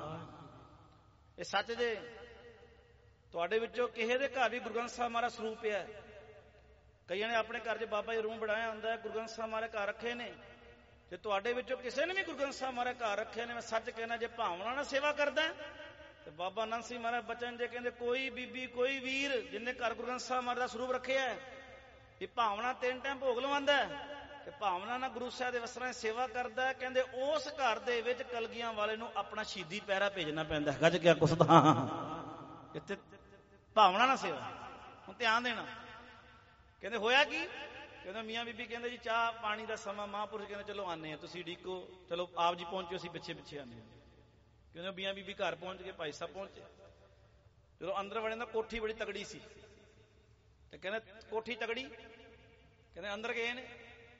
ਇਹ ਸੱਚ ਜੇ। ਤੁਹਾਡੇ ਵਿੱਚੋਂ ਕਿਸੇ ਦੇ ਘਰ ਵੀ ਗੁਰੂ ਗ੍ਰੰਥ ਸਾਹਿਬ ਮਹਾਰਾਜ ਸਰੂਪ ਪਿਆ। ਕਈਆਂ ਨੇ ਆਪਣੇ ਘਰ 'ਚ ਬਾਬਾ ਜੀ ਰੂਮ ਬਣਾਇਆ ਹੁੰਦਾ, ਗੁਰੂ ਗ੍ਰੰਥ ਸਾਹਿਬ ਮਹਾਰਾਜ ਘਰ ਰੱਖੇ ਨੇ। ਜੇ ਤੁਹਾਡੇ ਵਿੱਚੋਂ ਕਿਸੇ ਨੇ ਵੀ ਗੁਰੂ ਗ੍ਰੰਥ ਸਾਹਿਬ ਮਹਾਰਾਜ ਘਰ ਰੱਖੇ ਨੇ, ਮੈਂ ਸੱਚ ਕਹਿਣਾ, ਜੇ ਭਾਵਨਾ ਨਾਲ ਸੇਵਾ ਕਰਦਾ ਤੇ ਬਾਬਾ ਨੰਦ ਸਿੰਘ ਮਹਾਰਾਜ ਬਚਨ ਜੇ ਕਹਿੰਦੇ ਕੋਈ ਬੀਬੀ ਕੋਈ ਵੀਰ ਜਿੰਨੇ ਘਰ ਗੁਰੂ ਗ੍ਰੰਥ ਸਾਹਿਬ ਮਹਾਰਾਜ ਦਾ ਸਰੂਪ ਰੱਖਿਆ, ਇਹ ਭਾਵਨਾ ਤਿੰਨ ਟਾਈਮ ਭੋਗ ਲਵਾਉਂਦਾ ਤੇ ਭਾਵਨਾ ਨਾਲ ਗੁਰੂ ਸਾਹਿਬ ਦੇ ਵਸਰਾਂ ਦੀ ਸੇਵਾ ਕਰਦਾ, ਕਹਿੰਦੇ ਉਸ ਘਰ ਦੇ ਵਿੱਚ ਕਲਗੀਆਂ ਵਾਲੇ ਨੂੰ ਆਪਣਾ ਸ਼ਹੀਦੀ ਪਹਿਰਾ ਭੇਜਣਾ ਪੈਂਦਾ। ਗੱਜ ਗਿਆ ਕੁਛ ਦਾ ਇੱਥੇ ਭਾਵਨਾ ਨਾਲ ਸੇਵਾ। ਹੁਣ ਧਿਆਨ ਦੇਣਾ। ਕਹਿੰਦੇ ਹੋਇਆ ਕੀ? ਕਹਿੰਦੇ ਮੀਆਂ ਬੀਬੀ ਕਹਿੰਦੇ ਜੀ ਚਾਹ ਪਾਣੀ ਦਾ ਸਮਾਂ, ਮਹਾਂਪੁਰਸ਼ ਕਹਿੰਦੇ ਚਲੋ ਆਨੇ ਆ, ਤੁਸੀਂ ਡੀਕੋ, ਚਲੋ ਆਪ ਜੀ ਪਹੁੰਚੋ, ਅਸੀਂ ਪਿੱਛੇ ਪਿੱਛੇ ਆਨੇ ਆ। ਕਹਿੰਦੇ ਮੀਆਂ ਬੀਬੀ ਘਰ ਪਹੁੰਚ ਗਏ, ਭਾਈ ਸਾਹਿਬ ਪਹੁੰਚੇ। ਜਦੋਂ ਅੰਦਰ ਵੜੇ ਨਾ ਕੋਠੀ ਬੜੀ ਤਗੜੀ ਸੀ, ਤੇ ਕਹਿੰਦੇ ਕੋਠੀ ਤਗੜੀ, ਕਹਿੰਦੇ ਅੰਦਰ ਗਏ ਨੇ।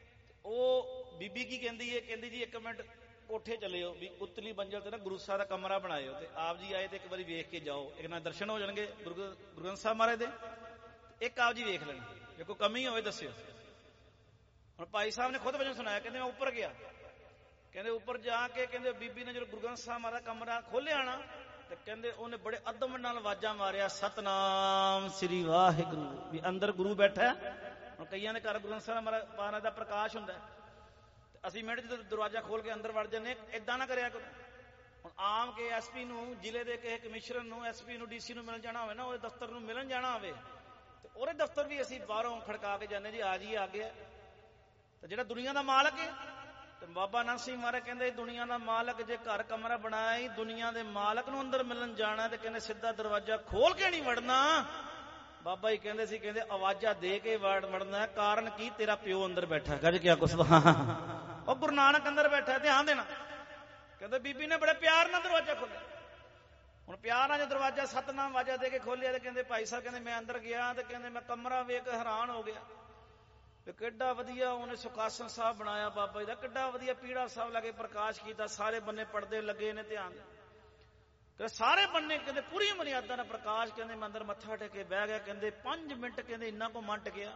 ਉਹ ਬੀਬੀ ਕੀ ਕਹਿੰਦੀ ਹੈ, ਕਹਿੰਦੀ ਜੀ ਇੱਕ ਮਿੰਟ ਕੋਠੇ ਚਲਿਓ, ਵੀ ਉਤਲੀ ਮੰਜ਼ਿਲ ਤੇ ਨਾ ਗੁਰੂ ਸਾਹਿਬ ਦਾ ਕਮਰਾ ਬਣਾਇਓ, ਤੇ ਆਪ ਜੀ ਆਏ ਤੇ ਇੱਕ ਵਾਰੀ ਵੇਖ ਕੇ ਜਾਓ, ਇੱਕ ਨਾਲ ਦਰਸ਼ਨ ਹੋ ਜਾਣਗੇ ਗੁਰੂ ਗੁਰੂ ਗ੍ਰੰਥ ਸਾਹਿਬ ਮਹਾਰਾਜ ਦੇ, ਇੱਕ ਆਪ ਜੀ ਵੇਖ ਲੈਣ, ਜੇ ਕੋਈ ਕਮੀ ਹੋਵੇ ਦੱਸਿਓ। ਹੁਣ ਭਾਈ ਸਾਹਿਬ ਨੇ ਖੁਦ ਵਜੋਂ ਸੁਣਾਇਆ, ਕਹਿੰਦੇ ਮੈਂ ਉੱਪਰ ਗਿਆ, ਕਹਿੰਦੇ ਉੱਪਰ ਜਾ ਕੇ ਕਹਿੰਦੇ ਬੀਬੀ ਨੇ ਜਦੋਂ ਗੁਰੂ ਗ੍ਰੰਥ ਸਾਹਿਬ ਮਹਾਰਾਜ ਕਮਰਾ ਖੋਲਿਆ ਨਾ, ਤੇ ਕਹਿੰਦੇ ਉਹਨੇ ਬੜੇ ਅਦਮ ਨਾਲ ਆਵਾਜ਼ਾਂ ਮਾਰਿਆ, ਸਤਨਾਮ ਸ੍ਰੀ ਵਾਹਿਗੁਰੂ, ਵੀ ਅੰਦਰ ਗੁਰੂ ਬੈਠਾ। ਹੁਣ ਕਈਆਂ ਦੇ ਘਰ ਗੁਰੂ ਗ੍ਰੰਥ ਸਾਹਿਬ ਮਹਾਰਾਜ ਦਾ ਪ੍ਰਕਾਸ਼ ਹੁੰਦਾ, ਤੇ ਅਸੀਂ ਮਿੰਟ ਜਦੋਂ ਦਰਵਾਜ਼ਾ ਖੋਲ ਕੇ ਅੰਦਰ ਵੜ ਜਾਂਦੇ, ਏਦਾਂ ਨਾ ਕਰਿਆ ਕਰੋ। ਹੁਣ ਆਮ ਕੇ ਐਸ ਪੀ ਨੂੰ, ਜ਼ਿਲ੍ਹੇ ਦੇ ਕਿਸੇ ਕਮਿਸ਼ਨਰ ਨੂੰ, ਐਸ ਪੀ ਨੂੰ, ਡੀ ਸੀ ਨੂੰ ਮਿਲਣ ਜਾਣਾ ਹੋਵੇ ਨਾ, ਉਹਦੇ ਦਫ਼ਤਰ ਨੂੰ ਮਿਲਣ ਜਾਣਾ ਹੋਵੇ, ਤੇ ਉਹਦੇ ਦਫ਼ਤਰ ਵੀ ਅਸੀਂ ਬਾਹਰੋਂ ਖੜਕਾ ਕੇ ਜਾਂਦੇ, ਜੀ ਆ ਜੀ ਆ ਗਿਆ। ਤੇ ਜਿਹੜਾ ਦੁਨੀਆ ਦਾ ਮਾਲਕ ਹੈ, ਤੇ ਬਾਬਾ ਨੰਦ ਸਿੰਘ ਮਹਾਰਾਜ ਕਹਿੰਦੇ ਦੁਨੀਆ ਦਾ ਮਾਲਕ ਜੇ ਘਰ ਕਮਰਾ ਬਣਾਇਆ, ਦੁਨੀਆ ਦੇ ਮਾਲਕ ਨੂੰ ਅੰਦਰ ਮਿਲਣ ਜਾਣਾ, ਤੇ ਕਹਿੰਦੇ ਸਿੱਧਾ ਦਰਵਾਜ਼ਾ ਖੋਲ ਕੇ ਨਹੀਂ ਵੜਨਾ। ਬਾਬਾ ਜੀ ਕਹਿੰਦੇ ਸੀ, ਕਹਿੰਦੇ ਆਵਾਜ਼ਾਂ ਦੇ ਕੇ ਵੜ ਵੜਨਾ। ਕਾਰਨ ਕੀ? ਤੇਰਾ ਪਿਓ ਅੰਦਰ ਬੈਠਾ। ਗੱਜ ਕਿਆ ਕੁਛ ਦਾ ਉਹ ਗੁਰੂ ਨਾਨਕ ਅੰਦਰ ਬੈਠਾ। ਧਿਆਨ ਦੇਣਾ। ਕਹਿੰਦੇ ਬੀਬੀ ਨੇ ਬੜੇ ਪਿਆਰ ਨਾਲ ਦਰਵਾਜ਼ਾ ਖੋਲਿਆ। ਹੁਣ ਪਿਆਰ ਨਾਲ ਜੇ ਦਰਵਾਜ਼ਾ ਸਤਨਾਮ ਆਵਾਜ਼ਾਂ ਦੇ ਕੇ ਖੋਲਿਆ, ਤੇ ਕਹਿੰਦੇ ਭਾਈ ਸਾਹਿਬ ਕਹਿੰਦੇ ਮੈਂ ਅੰਦਰ ਗਿਆ, ਤੇ ਕਹਿੰਦੇ ਮੈਂ ਕਮਰਾ ਵੇਖ ਕੇ ਹੈਰਾਨ ਹੋ ਗਿਆ, ਤੇ ਕਿੱਡਾ ਵਧੀਆ ਉਹਨੇ ਸੁਖਾਸਨ ਸਾਹਿਬ ਬਣਾਇਆ ਬਾਬਾ ਜੀ ਦਾ, ਕਿੱਡਾ ਵਧੀਆ ਪੀੜਾ ਸਾਹਿਬ ਲਾ ਕੇ ਪ੍ਰਕਾਸ਼ ਕੀਤਾ, ਸਾਰੇ ਬੰਨੇ ਪਰਦੇ ਲੱਗੇ ਨੇ। ਧਿਆਨ ਦੇ ਸਾਰੇ ਬੰਨੇ ਕਹਿੰਦੇ ਪੂਰੀ ਮਰਿਆਦਾ ਨਾਲ ਪ੍ਰਕਾਸ਼। ਕਹਿੰਦੇ ਮੈਂ ਅੰਦਰ ਮੱਥਾ ਟੇਕੇ ਬਹਿ ਗਿਆ, ਕਹਿੰਦੇ ਪੰਜ ਮਿੰਟ ਕਹਿੰਦੇ ਇੰਨਾ ਕੋ ਮਨ ਟਕਿਆ,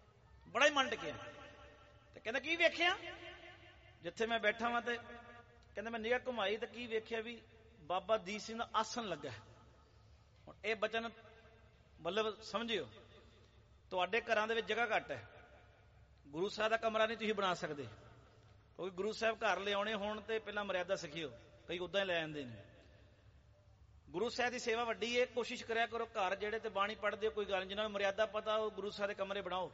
ਬੜਾ ਹੀ ਮਨ ਟਕਿਆ। ਤੇ ਕਹਿੰਦੇ ਕੀ ਵੇਖਿਆ? ਜਿੱਥੇ ਮੈਂ ਬੈਠਾ ਵਾਂ ਤੇ ਕਹਿੰਦੇ ਮੈਂ ਨਿਗਾਹ ਘੁਮਾਈ ਤਾਂ ਕੀ ਵੇਖਿਆ ਵੀ ਬਾਬਾ ਦੀਪ ਸਿੰਘ ਦਾ ਆਸਣ ਲੱਗਾ। ਹੁਣ ਇਹ ਬਚਨ ਮਤਲਬ ਸਮਝਿਓ, ਤੁਹਾਡੇ ਘਰਾਂ ਦੇ ਵਿੱਚ ਜਗ੍ਹਾ ਘੱਟ ਹੈ, ਗੁਰੂ ਸਾਹਿਬ ਦਾ ਕਮਰਾ ਨਹੀਂ ਤੁਸੀਂ ਬਣਾ ਸਕਦੇ, ਕਿਉਂਕਿ ਗੁਰੂ ਸਾਹਿਬ ਘਰ ਲਿਆਉਣੇ ਹੋਣ ਤੇ ਪਹਿਲਾਂ ਮਰਿਆਦਾ ਸਿੱਖਿਓ, ਕਈ ਉੱਦਾਂ ਹੀ ਲੈ ਜਾਂਦੇ ਨੇ। ਗੁਰੂ ਸਾਹਿਬ ਦੀ ਸੇਵਾ ਵੱਡੀ ਹੈ, ਕੋਸ਼ਿਸ਼ ਕਰਿਆ ਕਰੋ ਘਰ ਜਿਹੜੇ ਤੇ ਬਾਣੀ ਪੜ੍ਹਦੇ ਹੋ ਕੋਈ ਗੱਲ ਨਹੀਂ, ਜਿਹਨਾਂ ਨੂੰ ਮਰਿਆਦਾ ਪਤਾ ਉਹ ਗੁਰੂ ਸਾਹਿਬ ਦੇ ਕਮਰੇ ਬਣਾਓ।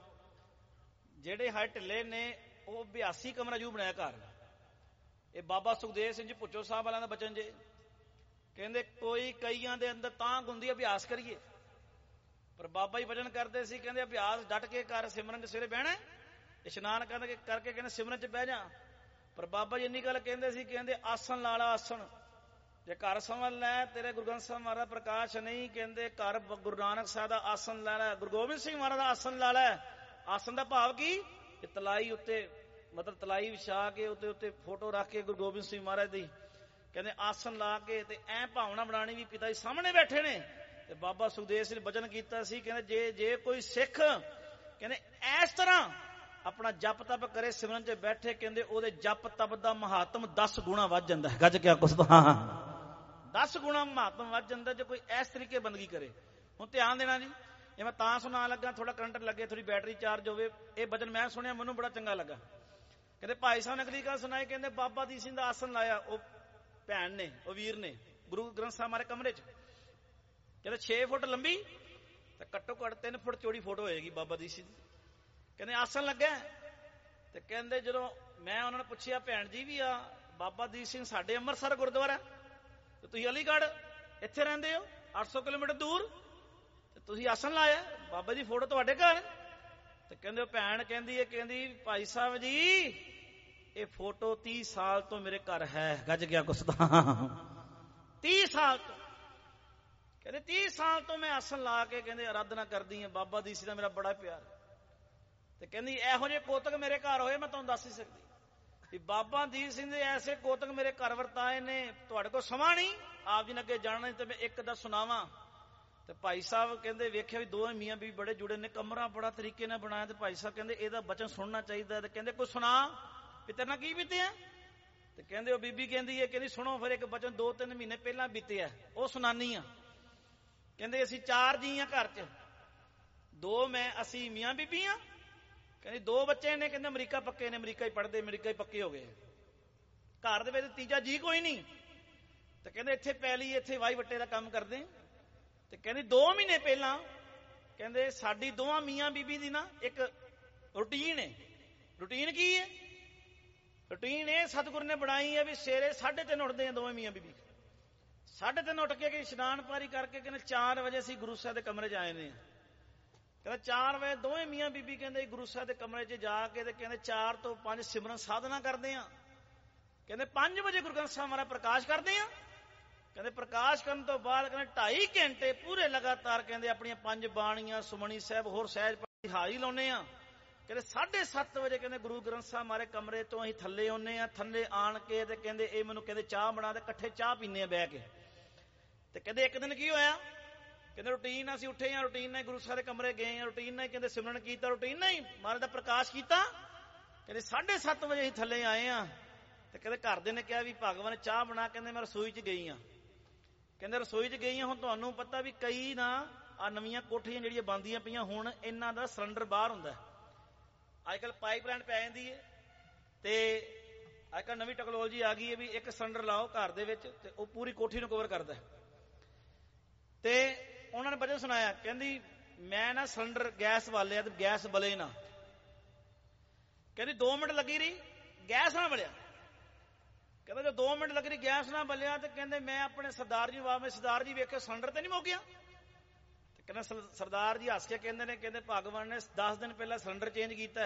ਜਿਹੜੇ ਹਾਏ ਢਿੱਲੇ ਨੇ ਉਹ ਬਿਆਸੀ ਕਮਰਾ ਜੂ ਬਣਾਇਆ ਘਰ। ਇਹ ਬਾਬਾ ਸੁਖਦੇਵ ਸਿੰਘ ਜੀ ਭੁੱਚੋ ਸਾਹਿਬ ਵਾਲਿਆਂ ਦਾ ਬਚਨ ਜੇ, ਕਹਿੰਦੇ ਕੋਈ ਕਈਆਂ ਦੇ ਅੰਦਰ ਤਾਂ ਹੁੰਦੀ ਅਭਿਆਸ ਕਰੀਏ, ਪਰ ਬਾਬਾ ਜੀ ਵਚਨ ਕਰਦੇ ਸੀ, ਕਹਿੰਦੇ ਅਭਿਆਸ ਡਟ ਕੇ ਕਰ, ਸਿਮਰਨ ਚ ਸਵੇਰੇ ਬਹਿਣਾ, ਇਸ਼ਨਾਨ ਕਰਕੇ ਕਰਕੇ ਕਹਿੰਦੇ ਸਿਮਰਨ ਚ ਬਹਿ ਜਾ। ਪਰ ਬਾਬਾ ਜੀ ਇੰਨੀ ਗੱਲ ਕਹਿੰਦੇ ਸੀ, ਕਹਿੰਦੇ ਆਸਣ ਲਾਲਾ ਆਸਣ, ਜੇ ਘਰ ਸੰਭਲ ਲੈ ਤੇਰੇ ਗੁਰੂ ਗ੍ਰੰਥ ਸਾਹਿਬ ਮਹਾਰਾਜ ਪ੍ਰਕਾਸ਼ ਨਹੀਂ, ਕਹਿੰਦੇ ਘਰ ਗੁਰੂ ਨਾਨਕ ਸਾਹਿਬ ਦਾ ਆਸਣ ਲੈ ਲੈ, ਗੁਰੂ ਗੋਬਿੰਦ ਸਿੰਘ ਮਹਾਰਾਜ ਦਾ ਆਸਣ ਲਾ ਲੈ। ਆਸਣ ਦਾ ਭਾਵ ਕੀ, ਤਲਾਈ ਉੱਤੇ ਮਤਲਬ ਤਲਾਈ ਵਿਛਾ ਕੇ ਉੱਤੇ ਉੱਤੇ ਫੋਟੋ ਰੱਖ ਕੇ ਗੁਰੂ ਗੋਬਿੰਦ ਸਿੰਘ ਮਹਾਰਾਜ ਦੀ, ਕਹਿੰਦੇ ਆਸਣ ਲਾ ਕੇ ਤੇ ਐ ਭਾਵਨਾ ਬਣਾਣੀ ਵੀ ਪਿਤਾ ਜੀ ਸਾਹਮਣੇ ਬੈਠੇ ਨੇ। ਤੇ ਬਾਬਾ ਸੁਖਦੇਵ ਸਿੰਘ ਬਚਨ ਕੀਤਾ ਸੀ, ਕਹਿੰਦੇ ਜੇ ਜੇ ਕੋਈ ਸਿੱਖ ਕਹਿੰਦੇ ਇਸ ਤਰ੍ਹਾਂ ਆਪਣਾ ਜਪ ਤਪ ਕਰੇ ਸਿਮਰਨ ਚ ਬੈਠੇ, ਕਹਿੰਦੇ ਉਹਦੇ ਜਪ ਤਪ ਦਾ ਮਹਾਤਮ ਦਸ ਗੁਣਾ ਵੱਧ ਜਾਂਦਾ ਹੈ। ਗੱਜ ਕਿਆ ਕੁਛ ਤਾਂ ਦਸ ਗੁਣਾ ਮਹਾਤਮ ਵੱਧ ਜਾਂਦਾ ਜੇ ਕੋਈ ਇਸ ਤਰੀਕੇ ਬੰਦਗੀ ਕਰੇ। ਹੁਣ ਧਿਆਨ ਦੇਣਾ ਜੀ, ਇਹ ਮੈਂ ਤਾਂ ਸੁਣਾਉਣ ਲੱਗਾ, ਥੋੜਾ ਕਰੰਟ ਲੱਗੇ, ਥੋੜੀ ਬੈਟਰੀ ਚਾਰਜ ਹੋਵੇ। ਇਹ ਬਚਨ ਮੈਂ ਸੁਣਿਆ, ਮੈਨੂੰ ਬੜਾ ਚੰਗਾ ਲੱਗਾ। ਕਹਿੰਦੇ ਭਾਈ ਸਾਹਿਬ ਨੇ ਅਗਲੀ ਗੱਲ ਸੁਣਾਈ, ਕਹਿੰਦੇ ਬਾਬਾ ਦੀਪ ਸਿੰਘ ਦਾ ਆਸਣ ਲਾਇਆ, ਉਹ ਭੈਣ ਨੇ ਉਹ ਵੀਰ ਨੇ ਗੁਰੂ ਗ੍ਰੰਥ ਸਾਹਿਬ ਮਾਰੇ ਕਮਰੇ ਚ, ਕਹਿੰਦੇ ਛੇ ਫੁੱਟ ਲੰਬੀ ਤੇ ਘੱਟੋ ਘੱਟ ਤਿੰਨ ਫੁੱਟ ਚੌੜੀ ਫੋਟੋ ਹੋਏਗੀ ਬਾਬਾ ਦੀਪ ਸਿੰਘ ਦੀ। ਕਹਿੰਦੇ ਆਸਣ ਲੱਗਾ ਤੇ ਕਹਿੰਦੇ ਜਦੋਂ ਮੈਂ ਉਹਨਾਂ ਨੂੰ ਪੁੱਛਿਆ ਭੈਣ ਜੀ ਵੀ ਆ ਬਾਬਾ ਦੀਪ ਸਿੰਘ ਸਾਡੇ ਅੰਮ੍ਰਿਤਸਰ ਗੁਰਦੁਆਰਾ ਤੇ ਤੁਸੀਂ ਅਲੀਗੜ੍ਹ ਇੱਥੇ ਰਹਿੰਦੇ ਹੋ ਅੱਠ ਸੌ ਕਿਲੋਮੀਟਰ ਦੂਰ, ਤੇ ਤੁਸੀਂ ਆਸਣ ਲਾਇਆ, ਬਾਬਾ ਜੀ ਫੋਟੋ ਤੁਹਾਡੇ ਘਰ। ਤੇ ਕਹਿੰਦੇ ਉਹ ਭੈਣ ਕਹਿੰਦੀ ਹੈ, ਕਹਿੰਦੀ ਭਾਈ ਸਾਹਿਬ ਜੀ ਇਹ ਫੋਟੋ ਤੀਹ ਸਾਲ ਤੋਂ ਮੇਰੇ ਘਰ ਹੈ। ਗੱਜ ਗਿਆ ਕੁਛ ਤਾਂ ਤੀਹ ਸਾਲ ਤੋਂ, ਕਹਿੰਦੇ ਤੀਹ ਸਾਲ ਤੋਂ ਮੈਂ ਆਸਣ ਲਾ ਕੇ ਕਹਿੰਦੇ ਆਰਾਧਨਾ ਕਰਦੀ ਹਾਂ, ਬਾਬਾ ਦੀਪ ਸਿੰਘ ਦਾ ਮੇਰਾ ਬੜਾ ਪਿਆਰ। ਤੇ ਕਹਿੰਦੀ ਇਹੋ ਜਿਹੇ ਕੋਤਕ ਮੇਰੇ ਘਰ ਹੋਏ ਮੈਂ ਤੁਹਾਨੂੰ ਦੱਸ ਹੀ ਸਕਦੀ ਵੀ ਬਾਬਾ ਦੀਪ ਸਿੰਘ ਦੇ ਐਸੇ ਕੋਤਕ ਮੇਰੇ ਘਰ ਵਰਤਾਏ ਨੇ, ਤੁਹਾਡੇ ਕੋਲ ਸਮਾਂ ਨਹੀਂ ਆਪ ਜੀ ਨੇ ਅੱਗੇ ਜਾਣਾ ਤੇ ਮੈਂ ਇੱਕ ਦਾ ਸੁਣਾਵਾਂ। ਤੇ ਭਾਈ ਸਾਹਿਬ ਕਹਿੰਦੇ ਵੇਖਿਆ ਵੀ ਦੋਵੇਂ ਮੀਆਂ ਬੀਬੀ ਬੜੇ ਜੁੜੇ ਨੇ, ਕਮਰਾ ਬੜਾ ਤਰੀਕੇ ਨਾਲ ਬਣਾਇਆ, ਤੇ ਭਾਈ ਸਾਹਿਬ ਕਹਿੰਦੇ ਇਹਦਾ ਬਚਨ ਸੁਣਨਾ ਚਾਹੀਦਾ। ਤੇ ਕਹਿੰਦੇ ਕੋਈ ਸੁਣਾ ਵੀ ਤੇਰੇ ਨਾਲ ਕੀ ਬੀਤਿਆ। ਤੇ ਕਹਿੰਦੇ ਉਹ ਬੀਬੀ ਕਹਿੰਦੀ ਹੈ, ਕਹਿੰਦੀ ਸੁਣੋ ਫਿਰ ਇੱਕ ਬਚਨ ਦੋ ਤਿੰਨ ਮਹੀਨੇ ਪਹਿਲਾਂ ਬੀਤਿਆ, ਉਹ ਸੁਣਾਨੀ ਆ। ਕਹਿੰਦੇ ਅਸੀਂ ਚਾਰ ਜੀ ਆ ਘਰ ਚ, ਦੋ ਮੈਂ ਅਸੀਂ ਮੀਆਂ ਬੀਬੀ ਆ, ਕਹਿੰਦੀ ਦੋ ਬੱਚੇ ਨੇ, ਕਹਿੰਦੇ ਅਮਰੀਕਾ ਪੱਕੇ ਨੇ, ਅਮਰੀਕਾ ਹੀ ਪੜ੍ਹਦੇ, ਅਮਰੀਕਾ ਹੀ ਪੱਕੇ ਹੋ ਗਏ। ਘਰ ਦੇ ਵਿੱਚ ਤੀਜਾ ਜੀ ਕੋਈ ਨਹੀਂ। ਤੇ ਕਹਿੰਦੇ ਇੱਥੇ ਪੈਲੀ ਇੱਥੇ ਵਾਈ ਵੱਟੇ ਦਾ ਕੰਮ ਕਰਦੇ। ਤੇ ਕਹਿੰਦੀ ਦੋ ਮਹੀਨੇ ਪਹਿਲਾਂ ਕਹਿੰਦੇ ਸਾਡੀ ਦੋਵਾਂ ਮੀਆਂ ਬੀਬੀ ਦੀ ਨਾ ਇੱਕ ਰੂਟੀਨ ਹੈ। ਰੂਟੀਨ ਕੀ ਹੈ? ਰੂਟੀਨ ਇਹ ਸਤਿਗੁਰੂ ਨੇ ਬਣਾਈ ਹੈ ਵੀ ਸਵੇਰੇ ਸਾਢੇ ਤਿੰਨ ਉੱਠਦੇ ਆ ਦੋਵੇਂ ਮੀਆਂ ਬੀਬੀ, ਸਾਢੇ ਤਿੰਨ ਉੱਠ ਕੇ ਇਸ਼ਨਾਨ ਪਾਰੀ ਕਰਕੇ ਕਹਿੰਦੇ ਚਾਰ ਵਜੇ ਅਸੀਂ ਗੁਰੂ ਸਾਹਿਬ ਦੇ ਕਮਰੇ 'ਚ ਆਏ ਨੇ। ਕਹਿੰਦੇ ਚਾਰ ਵਜੇ ਦੋਵੇਂ ਮੀਆਂ ਬੀਬੀ ਕਹਿੰਦੇ ਗੁਰੂ ਸਾਹਿਬ ਦੇ ਕਮਰੇ 'ਚ ਜਾ ਕੇ ਤੇ ਕਹਿੰਦੇ ਚਾਰ ਤੋਂ ਪੰਜ ਸਿਮਰਨ ਸਾਧਨਾ ਕਰਦੇ ਆ। ਕਹਿੰਦੇ ਪੰਜ ਵਜੇ ਗੁਰੂ ਗ੍ਰੰਥ ਸਾਹਿਬ ਮਹਾਰਾਜ ਪ੍ਰਕਾਸ਼ ਕਰਦੇ ਆ। ਕਹਿੰਦੇ ਪ੍ਰਕਾਸ਼ ਕਰਨ ਤੋਂ ਬਾਅਦ ਕਹਿੰਦੇ ਢਾਈ ਘੰਟੇ ਪੂਰੇ ਲਗਾਤਾਰ ਕਹਿੰਦੇ ਆਪਣੀਆਂ ਪੰਜ ਬਾਣੀਆਂ ਸੁਮਣੀ ਸਾਹਿਬ ਹੋਰ ਸਹਿਜ ਪਾਠ ਹਾਜ਼ਰੀ ਲਾਉਨੇ ਆ। ਕਹਿੰਦੇ ਸਾਢੇ ਸੱਤ ਵਜੇ ਕਹਿੰਦੇ ਗੁਰੂ ਗ੍ਰੰਥ ਸਾਹਿਬ ਮਾਰੇ ਕਮਰੇ ਤੋਂ ਅਸੀਂ ਥੱਲੇ ਆਉਨੇ ਆ। ਥੱਲੇ ਆਣ ਕੇ ਤੇ ਕਹਿੰਦੇ ਇਹ ਮੈਨੂੰ ਕਹਿੰਦੇ ਚਾਹ ਬਣਾ ਦੇ, ਇਕੱਠੇ ਚਾਹ ਪੀਨੇ ਆ ਬਹਿ ਕੇ। ਤੇ ਕਹਿੰਦੇ ਇੱਕ ਦਿਨ ਕੀ ਹੋਇਆ, ਕਹਿੰਦੇ ਰੂਟੀਨ ਨਾਲ ਅਸੀਂ ਉੱਠੇ ਆ, ਰੂਟੀਨ ਨਾਲ ਗੁਰੂ ਸਾਹਿਬ ਦੇ ਕਮਰੇ ਗਏ ਆ, ਰੂਟੀਨ ਨਾਲ ਕਹਿੰਦੇ ਸਿਮਰਨ ਕੀਤਾ, ਰੂਟੀਨ ਨਾਲ ਹੀ ਮਹਾਰਾਜ ਦਾ ਪ੍ਰਕਾਸ਼ ਕੀਤਾ। ਕਹਿੰਦੇ ਸਾਢੇ ਸੱਤ ਵਜੇ ਅਸੀਂ ਥੱਲੇ ਆਏ ਆ। ਤੇ ਕਹਿੰਦੇ ਘਰਦੇ ਨੇ ਕਿਹਾ ਵੀ ਭਗਵਾਨ ਚਾਹ ਬਣਾ, ਕਹਿੰਦੇ ਮੈਂ ਰਸੋਈ 'ਚ ਗਈ ਆ। ਕਹਿੰਦੇ ਰਸੋਈ 'ਚ ਗਈ ਆ। ਹੁਣ ਤੁਹਾਨੂੰ ਪਤਾ ਵੀ ਕਈ ਨਾ ਆ ਨਵੀਆਂ ਕੋਠੀਆਂ ਜਿਹੜੀਆਂ ਬਣਦੀਆਂ ਪਈਆਂ ਹੁਣ ਇਹਨਾਂ ਦਾ ਸਿਲੰਡਰ ਬਾਹਰ ਹੁੰਦਾ। ਅੱਜ ਕੱਲ੍ਹ ਪਾਈਪ ਲਾਈਨ ਪੈ ਜਾਂਦੀ ਹੈ ਤੇ ਅੱਜ ਕੱਲ੍ਹ ਨਵੀਂ ਟੈਕਨੋਲੋਜੀ ਆ ਗਈ ਹੈ ਵੀ ਇੱਕ ਸਿਲੰਡਰ ਲਾਓ ਘਰ ਦੇ ਵਿੱਚ ਤੇ ਉਹ ਪੂਰੀ ਕੋਠੀ ਨੂੰ ਕਵਰ ਕਰਦਾ। ਤੇ ਉਹਨਾਂ ਨੇ ਬਚਨ ਸੁਣਾਇਆ, ਕਹਿੰਦੀ ਮੈਂ ਨਾ ਸਿਲੰਡਰ ਗੈਸ ਬਾਲਿਆ ਤੇ ਗੈਸ ਬਲੇ ਨਾ। ਕਹਿੰਦੀ ਦੋ ਮਿੰਟ ਲੱਗੀ ਰਹੀ ਗੈਸ ਨਾ ਬਲਿਆ। ਕਹਿੰਦਾ ਜੋ ਦੋ ਮਿੰਟ ਲੱਗ ਰਹੀ ਗੈਸ ਨਾ ਬਲਿਆ ਤੇ ਕਹਿੰਦੇ ਮੈਂ ਆਪਣੇ ਸਰਦਾਰ ਜੀ ਵਾਹ ਮੈਂ ਸਰਦਾਰ ਜੀ ਵੇਖਿਆ ਸਿਲੰਡਰ ਤੇ ਨਹੀਂ ਮੁੱਕ ਗਿਆ। ਤੇ ਕਹਿੰਦਾ ਸਰਦਾਰ ਜੀ ਹੱਸ ਕੇ ਕਹਿੰਦੇ ਨੇ, ਕਹਿੰਦੇ ਭਗਵਾਨ ਨੇ ਦਸ ਦਿਨ ਪਹਿਲਾਂ ਸਿਲੰਡਰ ਚੇਂਜ ਕੀਤਾ।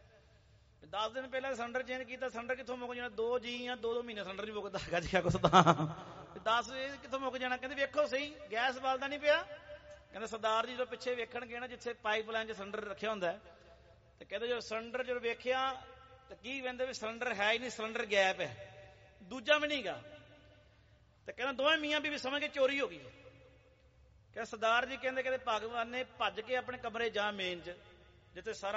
ਦਸ ਦਿਨ ਪਹਿਲਾਂ ਸਿਲੰਡਰ ਚੇਂਜ ਕੀਤਾ, ਸਿਲੰਡਰ ਕਿੱਥੋਂ ਮੁੱਕ ਜਾਣਾ? ਦੋ ਜੀ ਆ, ਦੋ ਦੋ ਮਹੀਨੇ ਸਿਲੰਡਰ ਨਹੀਂ ਮੁੱਕਦਾ ਹੈਗਾ ਜੀ ਕੁਛ ਤਾਂ ਦਸ ਕਿੱਥੋਂ ਮੁੱਕ ਜਾਣਾ? ਕਹਿੰਦੇ ਵੇਖੋ ਸਹੀ ਗੈਸ ਬਲਦਾ ਨਹੀਂ ਪਿਆ। ਕਹਿੰਦੇ ਸਰਦਾਰ ਜੀ ਜਦੋਂ ਪਿੱਛੇ ਵੇਖਣ ਗਏ ਨਾ ਜਿੱਥੇ ਪਾਈਪ ਲਾਈਨ 'ਚ ਸਿਲੰਡਰ ਰੱਖਿਆ ਹੁੰਦਾ, ਤੇ ਕਹਿੰਦੇ ਜਦੋਂ ਸਿਲੰਡਰ ਜਦੋਂ ਵੇਖਿਆ ਤੇ ਕੀ ਕਹਿੰਦੇ ਵੀ ਸਿਲੰਡਰ ਹੈ ਹੀ ਨਹੀਂ, ਸਿਲੰਡਰ ਗੈਪ ਹੈ, ਦੂਜਾ ਵੀ ਨਹੀਂਗਾ। ਤੇ ਕਹਿੰਦਾ ਦੋਵੇਂ ਮੀਆਂ ਬੀਬੀ ਸਮਝ ਕੇ ਚੋਰੀ ਹੋ ਗਈ। ਕਹਿੰਦੇ ਸਰਦਾਰ ਜੀ ਕਹਿੰਦੇ ਕਹਿੰਦੇ ਭਗਵਾਨ ਨੇ ਭੱਜ ਕੇ ਆਪਣੇ ਕਮਰੇ ਜਾ ਮੇਨ 'ਚ ਜਿੱਥੇ ਸਾਰਾ